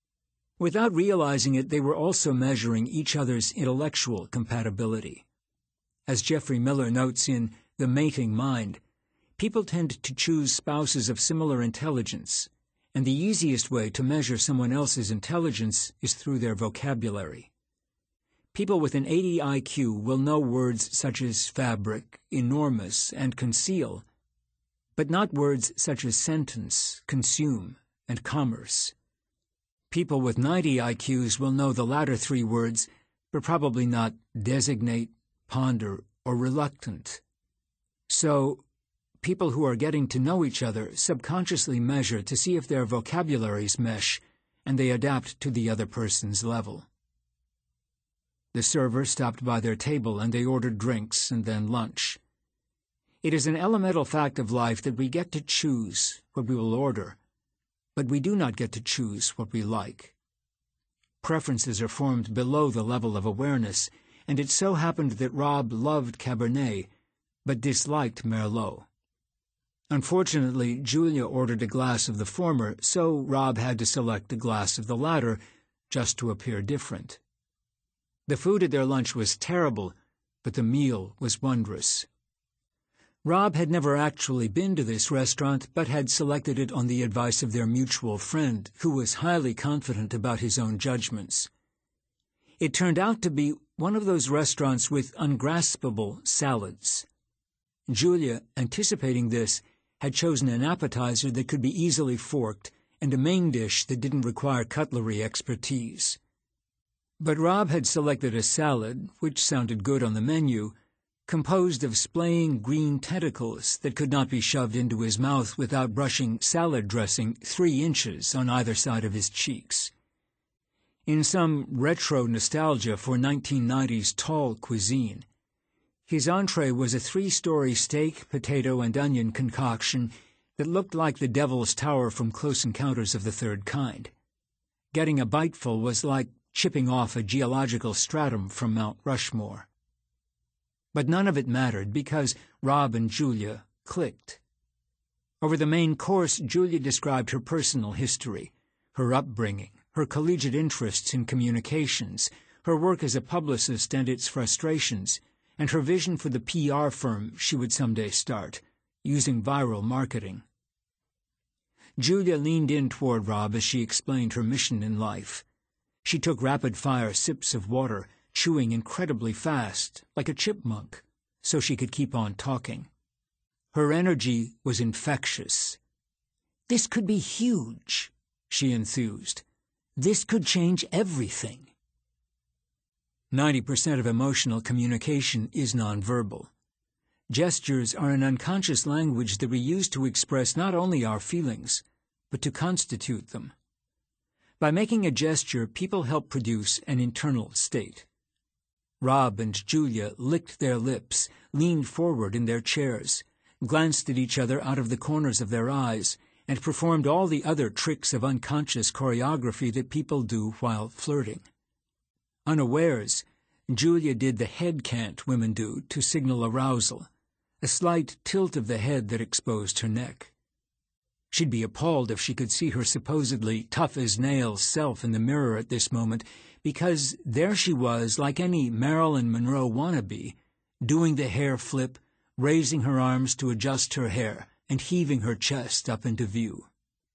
Without realizing it, they were also measuring each other's intellectual compatibility. As Geoffrey Miller notes in The Mating Mind, people tend to choose spouses of similar intelligence, and the easiest way to measure someone else's intelligence is through their vocabulary. People with an 80 IQ will know words such as fabric, enormous, and conceal, but not words such as sentence, consume, and commerce. People with 90 IQs will know the latter three words, but probably not designate, ponder, or reluctant. So, people who are getting to know each other subconsciously measure to see if their vocabularies mesh, and they adapt to the other person's level. The server stopped by their table and they ordered drinks and then lunch. It is an elemental fact of life that we get to choose what we will order, but we do not get to choose what we like. Preferences are formed below the level of awareness, and it so happened that Rob loved Cabernet, but disliked Merlot. Unfortunately, Julia ordered a glass of the former, so Rob had to select a glass of the latter, just to appear different. The food at their lunch was terrible, but the meal was wondrous. Rob had never actually been to this restaurant, but had selected it on the advice of their mutual friend, who was highly confident about his own judgments. It turned out to be one of those restaurants with ungraspable salads. Julia, anticipating this, had chosen an appetizer that could be easily forked and a main dish that didn't require cutlery expertise. But Rob had selected a salad, which sounded good on the menu, composed of splaying green tentacles that could not be shoved into his mouth without brushing salad dressing 3 inches on either side of his cheeks. In some retro nostalgia for 1990s tall cuisine, his entree was a 3-story steak, potato, and onion concoction that looked like the Devil's Tower from Close Encounters of the Third Kind. Getting a biteful was like chipping off a geological stratum from Mount Rushmore. But none of it mattered because Rob and Julia clicked. Over the main course, Julia described her personal history, her upbringing, her collegiate interests in communications, her work as a publicist and its frustrations, and her vision for the PR firm she would someday start, using viral marketing. Julia leaned in toward Rob as she explained her mission in life. She took rapid-fire sips of water, chewing incredibly fast, like a chipmunk, so she could keep on talking. Her energy was infectious. "This could be huge," she enthused. "This could change everything." 90% of emotional communication is nonverbal. Gestures are an unconscious language that we use to express not only our feelings, but to constitute them. By making a gesture, people help produce an internal state. Rob and Julia licked their lips, leaned forward in their chairs, glanced at each other out of the corners of their eyes, and performed all the other tricks of unconscious choreography that people do while flirting. Unawares, Julia did the head cant women do to signal arousal, a slight tilt of the head that exposed her neck. She'd be appalled if she could see her supposedly tough-as-nails self in the mirror at this moment, because there she was, like any Marilyn Monroe wannabe, doing the hair flip, raising her arms to adjust her hair, and heaving her chest up into view.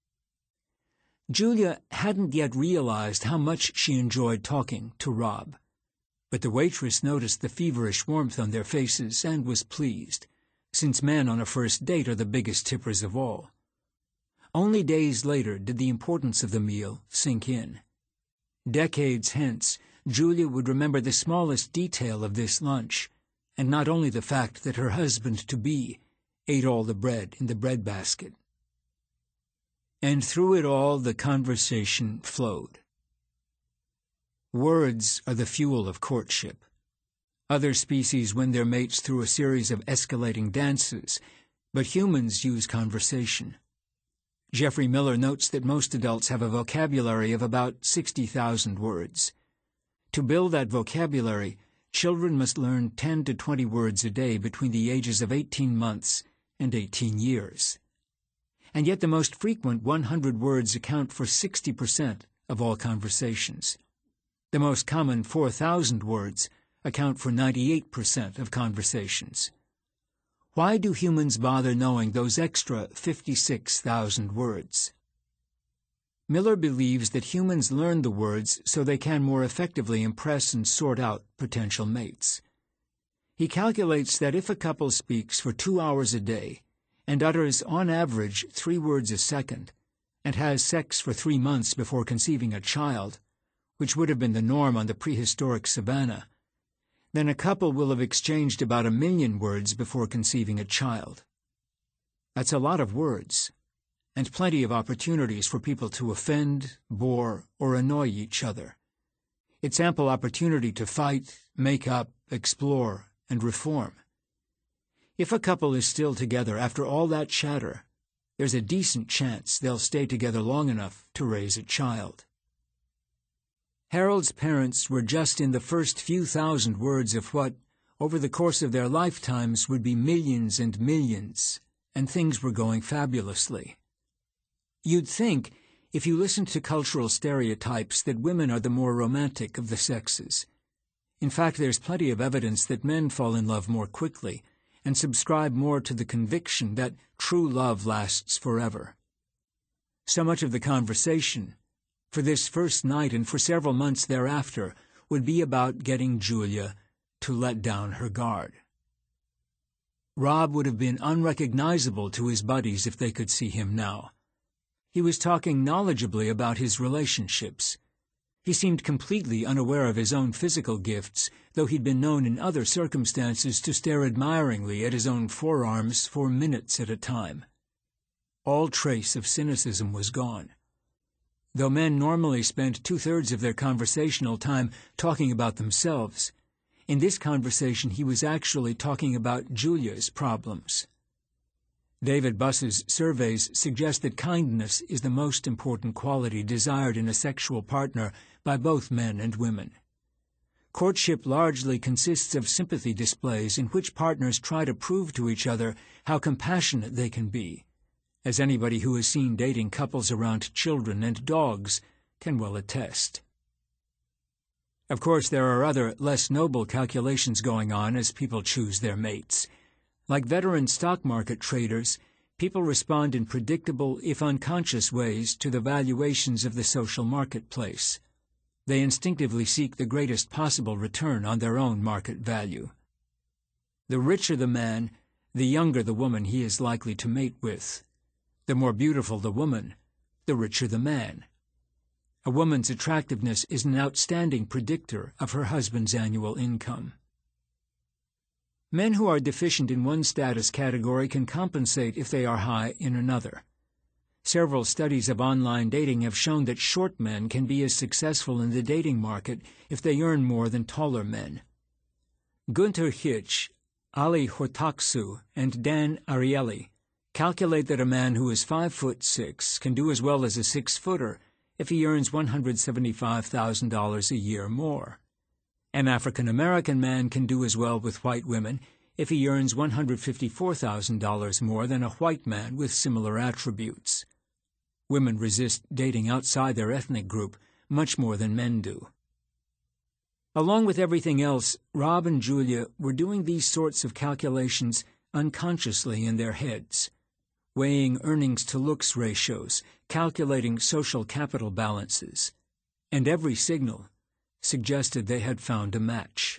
Julia hadn't yet realized how much she enjoyed talking to Rob, but the waitress noticed the feverish warmth on their faces and was pleased, since men on a first date are the biggest tippers of all. Only days later did the importance of the meal sink in. Decades hence, Julia would remember the smallest detail of this lunch, and not only the fact that her husband-to-be ate all the bread in the breadbasket. And through it all the conversation flowed. Words are the fuel of courtship. Other species win their mates through a series of escalating dances, but humans use conversation. Geoffrey Miller notes that most adults have a vocabulary of about 60,000 words. To build that vocabulary, children must learn 10 to 20 words a day between the ages of 18 months and 18 years. And yet the most frequent 100 words account for 60% of all conversations. The most common 4,000 words account for 98% of conversations. Why do humans bother knowing those extra 56,000 words? Miller believes that humans learn the words so they can more effectively impress and sort out potential mates. He calculates that if a couple speaks for 2 hours a day and utters on average 3 words a second, and has sex for 3 months before conceiving a child, which would have been the norm on the prehistoric savannah, then a couple will have exchanged about 1 million words before conceiving a child. That's a lot of words, and plenty of opportunities for people to offend, bore, or annoy each other. It's ample opportunity to fight, make up, explore, and reform. If a couple is still together after all that chatter, there's a decent chance they'll stay together long enough to raise a child. Harold's parents were just in the first few thousand words of what, over the course of their lifetimes, would be millions and millions, and things were going fabulously. You'd think, if you listen to cultural stereotypes, that women are the more romantic of the sexes. In fact, there's plenty of evidence that men fall in love more quickly and subscribe more to the conviction that true love lasts forever. So much of the conversation, for this first night and for several months thereafter, would be about getting Julia to let down her guard. Rob would have been unrecognizable to his buddies if they could see him now. He was talking knowledgeably about his relationships. He seemed completely unaware of his own physical gifts, though he'd been known in other circumstances to stare admiringly at his own forearms for minutes at a time. All trace of cynicism was gone. Though men normally spend 2/3 of their conversational time talking about themselves, in this conversation he was actually talking about Julia's problems. David Buss's surveys suggest that kindness is the most important quality desired in a sexual partner by both men and women. Courtship largely consists of sympathy displays in which partners try to prove to each other how compassionate they can be, as anybody who has seen dating couples around children and dogs can well attest. Of course, there are other, less noble calculations going on as people choose their mates. Like veteran stock market traders, people respond in predictable, if unconscious ways to the valuations of the social marketplace. They instinctively seek the greatest possible return on their own market value. The richer the man, the younger the woman he is likely to mate with. The more beautiful the woman, the richer the man. A woman's attractiveness is an outstanding predictor of her husband's annual income. Men who are deficient in one status category can compensate if they are high in another. Several studies of online dating have shown that short men can be as successful in the dating market if they earn more than taller men. Gunter Hitch, Ali Hortaksu, and Dan Ariely calculate that a man who is 5'6" can do as well as a 6-footer if he earns $175,000 a year more. An African-American man can do as well with white women if he earns $154,000 more than a white man with similar attributes. Women resist dating outside their ethnic group much more than men do. Along with everything else, Rob and Julia were doing these sorts of calculations unconsciously in their heads, weighing earnings-to-looks ratios, calculating social capital balances, and every signal suggested they had found a match.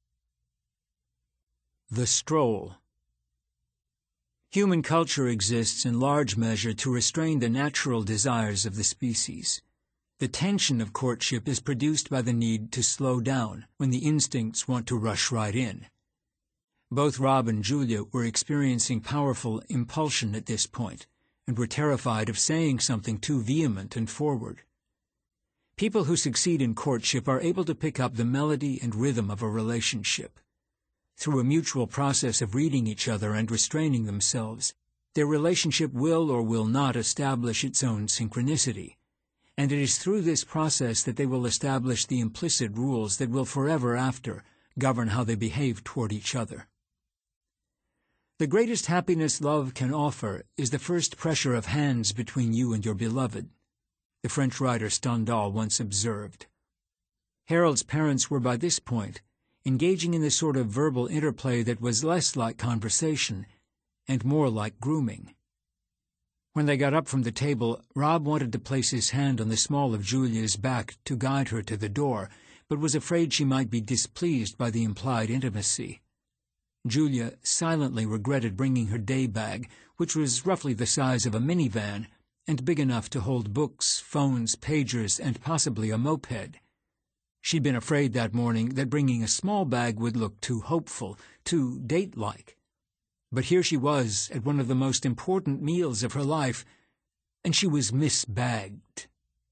The stroll. Human culture exists in large measure to restrain the natural desires of the species. The tension of courtship is produced by the need to slow down when the instincts want to rush right in. Both Rob and Julia were experiencing powerful impulsion at this point, and were terrified of saying something too vehement and forward. People who succeed in courtship are able to pick up the melody and rhythm of a relationship. Through a mutual process of reading each other and restraining themselves, their relationship will or will not establish its own synchronicity, and it is through this process that they will establish the implicit rules that will forever after govern how they behave toward each other. The greatest happiness love can offer is the first pressure of hands between you and your beloved. the French writer Stendhal once observed. Harold's parents were by this point engaging in the sort of verbal interplay that was less like conversation and more like grooming. When they got up from the table, Rob wanted to place his hand on the small of Julia's back to guide her to the door, but was afraid she might be displeased by the implied intimacy. Julia silently regretted bringing her day bag, which was roughly the size of a minivan and big enough to hold books, phones, pagers, and possibly a moped. She'd been afraid that morning that bringing a small bag would look too hopeful, too date-like. But here she was at one of the most important meals of her life, and she was misbagged.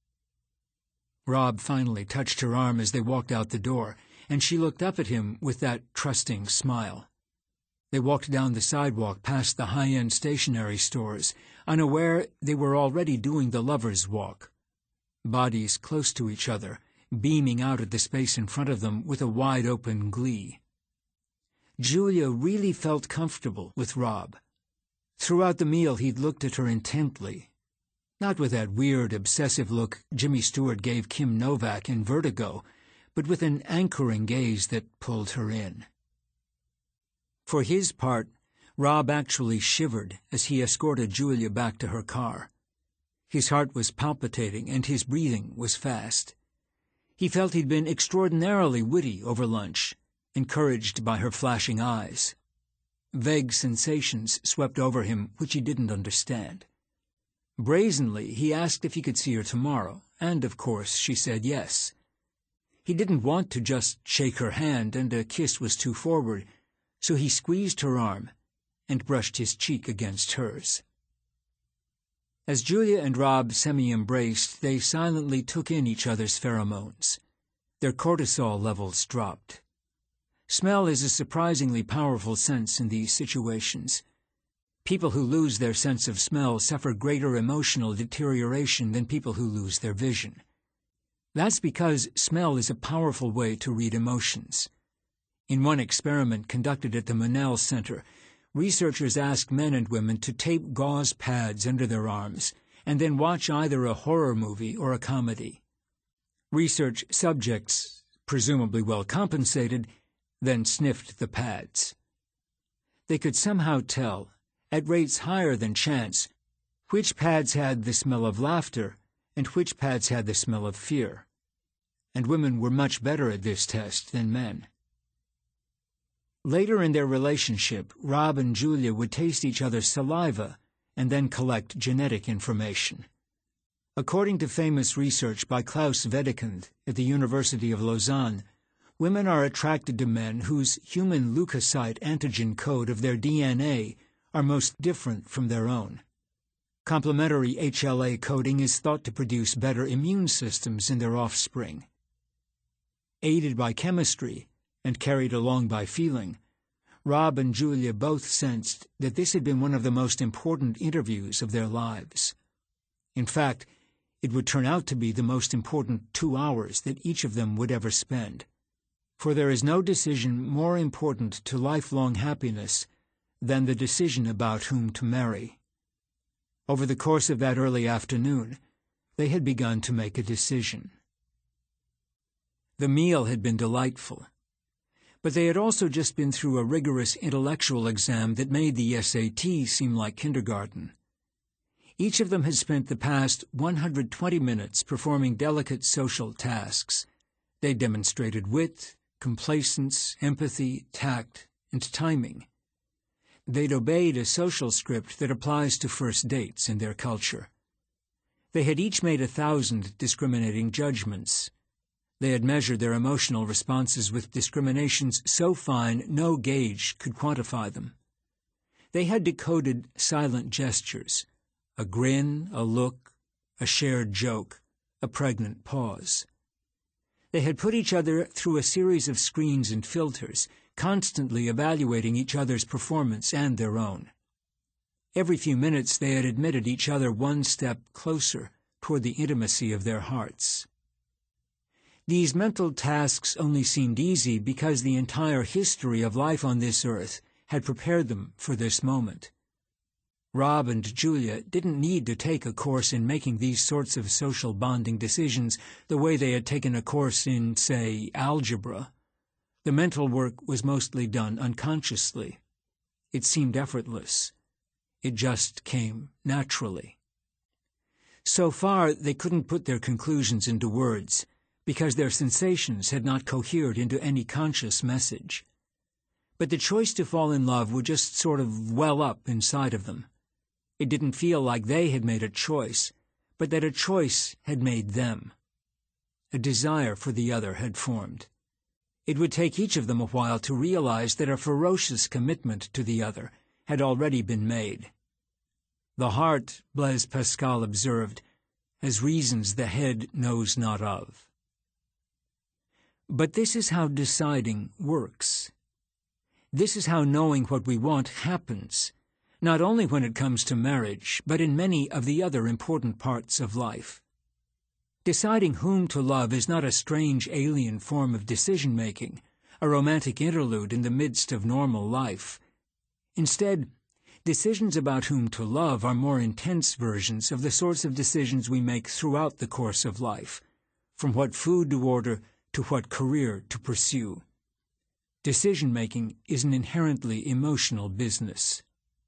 Rob finally touched her arm as they walked out the door, and she looked up at him with that trusting smile. They walked down the sidewalk past the high-end stationery stores, unaware they were already doing the lover's walk. Bodies close to each other, beaming out at the space in front of them with a wide-open glee. Julia really felt comfortable with Rob. Throughout the meal he'd looked at her intently, not with that weird, obsessive look Jimmy Stewart gave Kim Novak in Vertigo, but with an anchoring gaze that pulled her in. For his part, Rob actually shivered as he escorted Julia back to her car. His heart was palpitating and his breathing was fast. He felt he'd been extraordinarily witty over lunch, encouraged by her flashing eyes. Vague sensations swept over him which he didn't understand. Brazenly, he asked if he could see her tomorrow, and, of course, she said yes. He didn't want to just shake her hand, and a kiss was too forward, so he squeezed her arm and brushed his cheek against hers. As Julia and Rob semi-embraced, they silently took in each other's pheromones. Their cortisol levels dropped. Smell is a surprisingly powerful sense in these situations. People who lose their sense of smell suffer greater emotional deterioration than people who lose their vision. That's because smell is a powerful way to read emotions. In one experiment conducted at the Monell Center, researchers asked men and women to tape gauze pads under their arms and then watch either a horror movie or a comedy. Research subjects, presumably well compensated, then sniffed the pads. They could somehow tell, at rates higher than chance, which pads had the smell of laughter and which pads had the smell of fear. And women were much better at this test than men. Later in their relationship, Rob and Julia would taste each other's saliva and then collect genetic information. According to famous research by Klaus Wedekind at the University of Lausanne, women are attracted to men whose human leukocyte antigen code of their DNA are most different from their own. Complementary HLA coding is thought to produce better immune systems in their offspring. Aided by chemistry and carried along by feeling, Rob and Julia both sensed that this had been one of the most important interviews of their lives. In fact, it would turn out to be the most important 2 hours that each of them would ever spend. For there is no decision more important to lifelong happiness than the decision about whom to marry. Over the course of that early afternoon, they had begun to make a decision. The meal had been delightful, but they had also just been through a rigorous intellectual exam that made the SAT seem like kindergarten. Each of them had spent the past 120 minutes performing delicate social tasks. They demonstrated wit, complacence, empathy, tact, and timing. They'd obeyed a social script that applies to first dates in their culture. They had each made 1,000 discriminating judgments. They had measured their emotional responses with discriminations so fine no gauge could quantify them. They had decoded silent gestures, a grin, a look, a shared joke, a pregnant pause. They had put each other through a series of screens and filters, constantly evaluating each other's performance and their own. Every few minutes they had admitted each other one step closer toward the intimacy of their hearts. These mental tasks only seemed easy because the entire history of life on this earth had prepared them for this moment. Rob and Julia didn't need to take a course in making these sorts of social bonding decisions the way they had taken a course in, say, algebra. The mental work was mostly done unconsciously. It seemed effortless. It just came naturally. So far, they couldn't put their conclusions into words, because their sensations had not cohered into any conscious message. But the choice to fall in love would just sort of well up inside of them. It didn't feel like they had made a choice, but that a choice had made them. A desire for the other had formed. It would take each of them a while to realize that a ferocious commitment to the other had already been made. The heart, Blaise Pascal observed, has reasons the head knows not of. But this is how deciding works. This is how knowing what we want happens, not only when it comes to marriage, but in many of the other important parts of life. Deciding whom to love is not a strange alien form of decision-making, a romantic interlude in the midst of normal life. Instead, decisions about whom to love are more intense versions of the sorts of decisions we make throughout the course of life, from what food to order to what career to pursue. Decision-making is an inherently emotional business.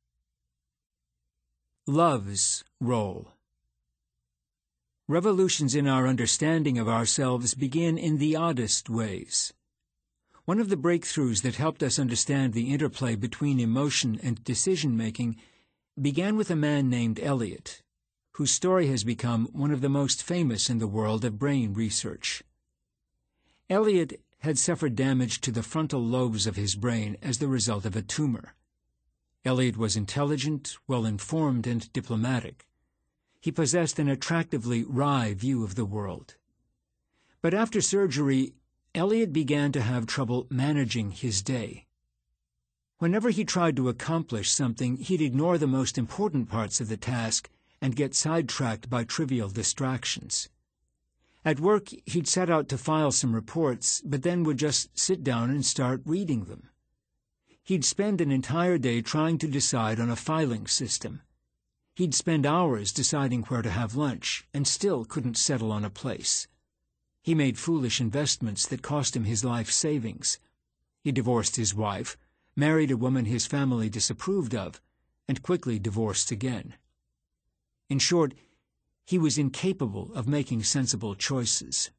Love's role. Revolutions in our understanding of ourselves begin in the oddest ways. One of the breakthroughs that helped us understand the interplay between emotion and decision-making began with a man named Eliot, whose story has become one of the most famous in the world of brain research. Eliot had suffered damage to the frontal lobes of his brain as the result of a tumor. Eliot was intelligent, well-informed, and diplomatic. He possessed an attractively wry view of the world. But after surgery, Eliot began to have trouble managing his day. Whenever he tried to accomplish something, he'd ignore the most important parts of the task and get sidetracked by trivial distractions. At work, he'd set out to file some reports, but then would just sit down and start reading them. He'd spend an entire day trying to decide on a filing system. He'd spend hours deciding where to have lunch, and still couldn't settle on a place. He made foolish investments that cost him his life savings. He divorced his wife, married a woman his family disapproved of, and quickly divorced again. In short, he was incapable of making sensible choices.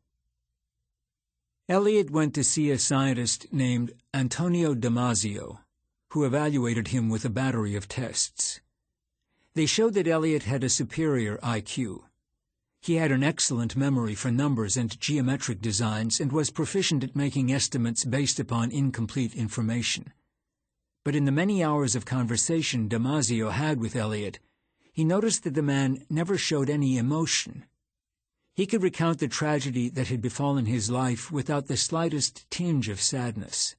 Eliot went to see a scientist named Antonio Damasio, who evaluated him with a battery of tests. They showed that Eliot had a superior IQ. He had an excellent memory for numbers and geometric designs and was proficient at making estimates based upon incomplete information. But in the many hours of conversation Damasio had with Eliot, he noticed that the man never showed any emotion. He could recount the tragedy that had befallen his life without the slightest tinge of sadness.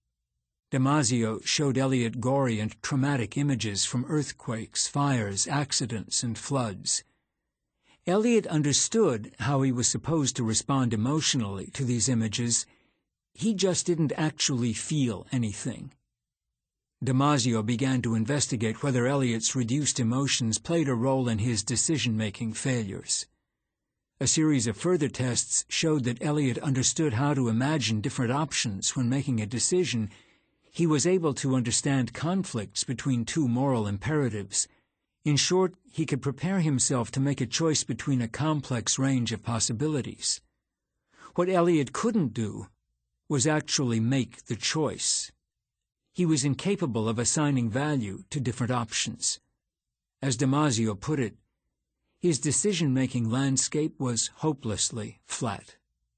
Damasio showed Eliot gory and traumatic images from earthquakes, fires, accidents, and floods. Eliot understood how he was supposed to respond emotionally to these images. He just didn't actually feel anything. Damasio began to investigate whether Eliot's reduced emotions played a role in his decision-making failures. A series of further tests showed that Eliot understood how to imagine different options when making a decision. He was able to understand conflicts between two moral imperatives. In short, he could prepare himself to make a choice between a complex range of possibilities. What Eliot couldn't do was actually make the choice. He was incapable of assigning value to different options. As Damasio put it, his decision-making landscape was hopelessly flat.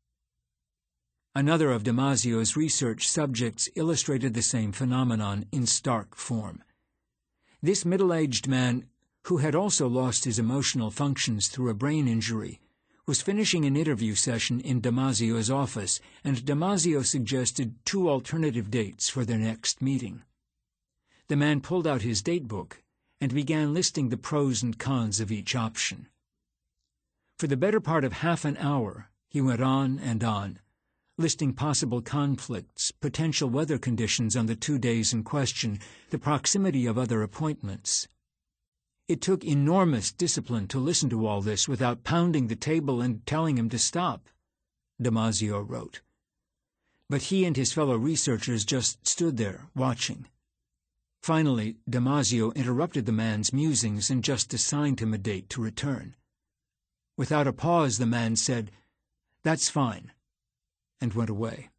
Another of Damasio's research subjects illustrated the same phenomenon in stark form. This middle-aged man, who had also lost his emotional functions through a brain injury, was finishing an interview session in Damasio's office, and Damasio suggested 2 alternative dates for their next meeting. The man pulled out his datebook and began listing the pros and cons of each option. For the better part of half an hour, he went on and on, listing possible conflicts, potential weather conditions on the 2 days in question, the proximity of other appointments. It took enormous discipline to listen to all this without pounding the table and telling him to stop, Damasio wrote. But he and his fellow researchers just stood there, watching. Finally, Damasio interrupted the man's musings and just assigned him a date to return. Without a pause, the man said, "That's fine," and went away.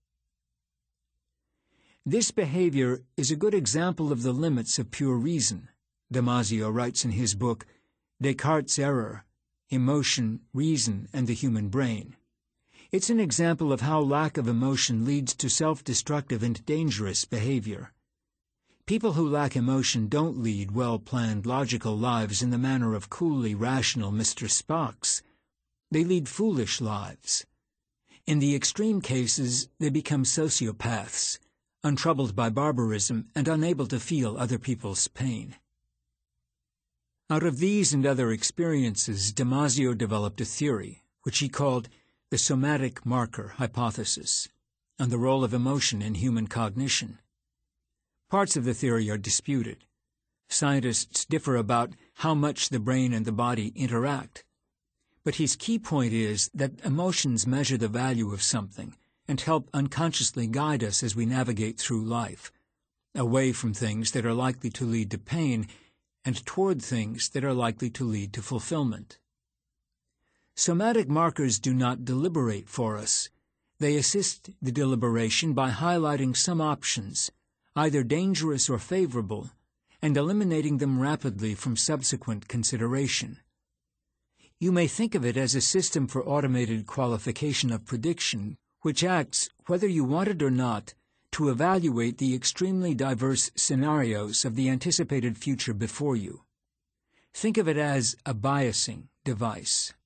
This behavior is a good example of the limits of pure reason, Damasio writes in his book, Descartes' Error, Emotion, Reason, and the Human Brain. It's an example of how lack of emotion leads to self-destructive and dangerous behavior. People who lack emotion don't lead well-planned, logical lives in the manner of coolly rational Mr. Spock's. They lead foolish lives. In the extreme cases, they become sociopaths, untroubled by barbarism and unable to feel other people's pain. Out of these and other experiences, Damasio developed a theory, which he called the somatic marker hypothesis, on the role of emotion in human cognition. Parts of the theory are disputed. Scientists differ about how much the brain and the body interact. But his key point is that emotions measure the value of something and help unconsciously guide us as we navigate through life, away from things that are likely to lead to pain and toward things that are likely to lead to fulfillment. Somatic markers do not deliberate for us. They assist the deliberation by highlighting some options, either dangerous or favorable, and eliminating them rapidly from subsequent consideration. You may think of it as a system for automated qualification of prediction, which acts, whether you want it or not, to evaluate the extremely diverse scenarios of the anticipated future before you. Think of it as a biasing device.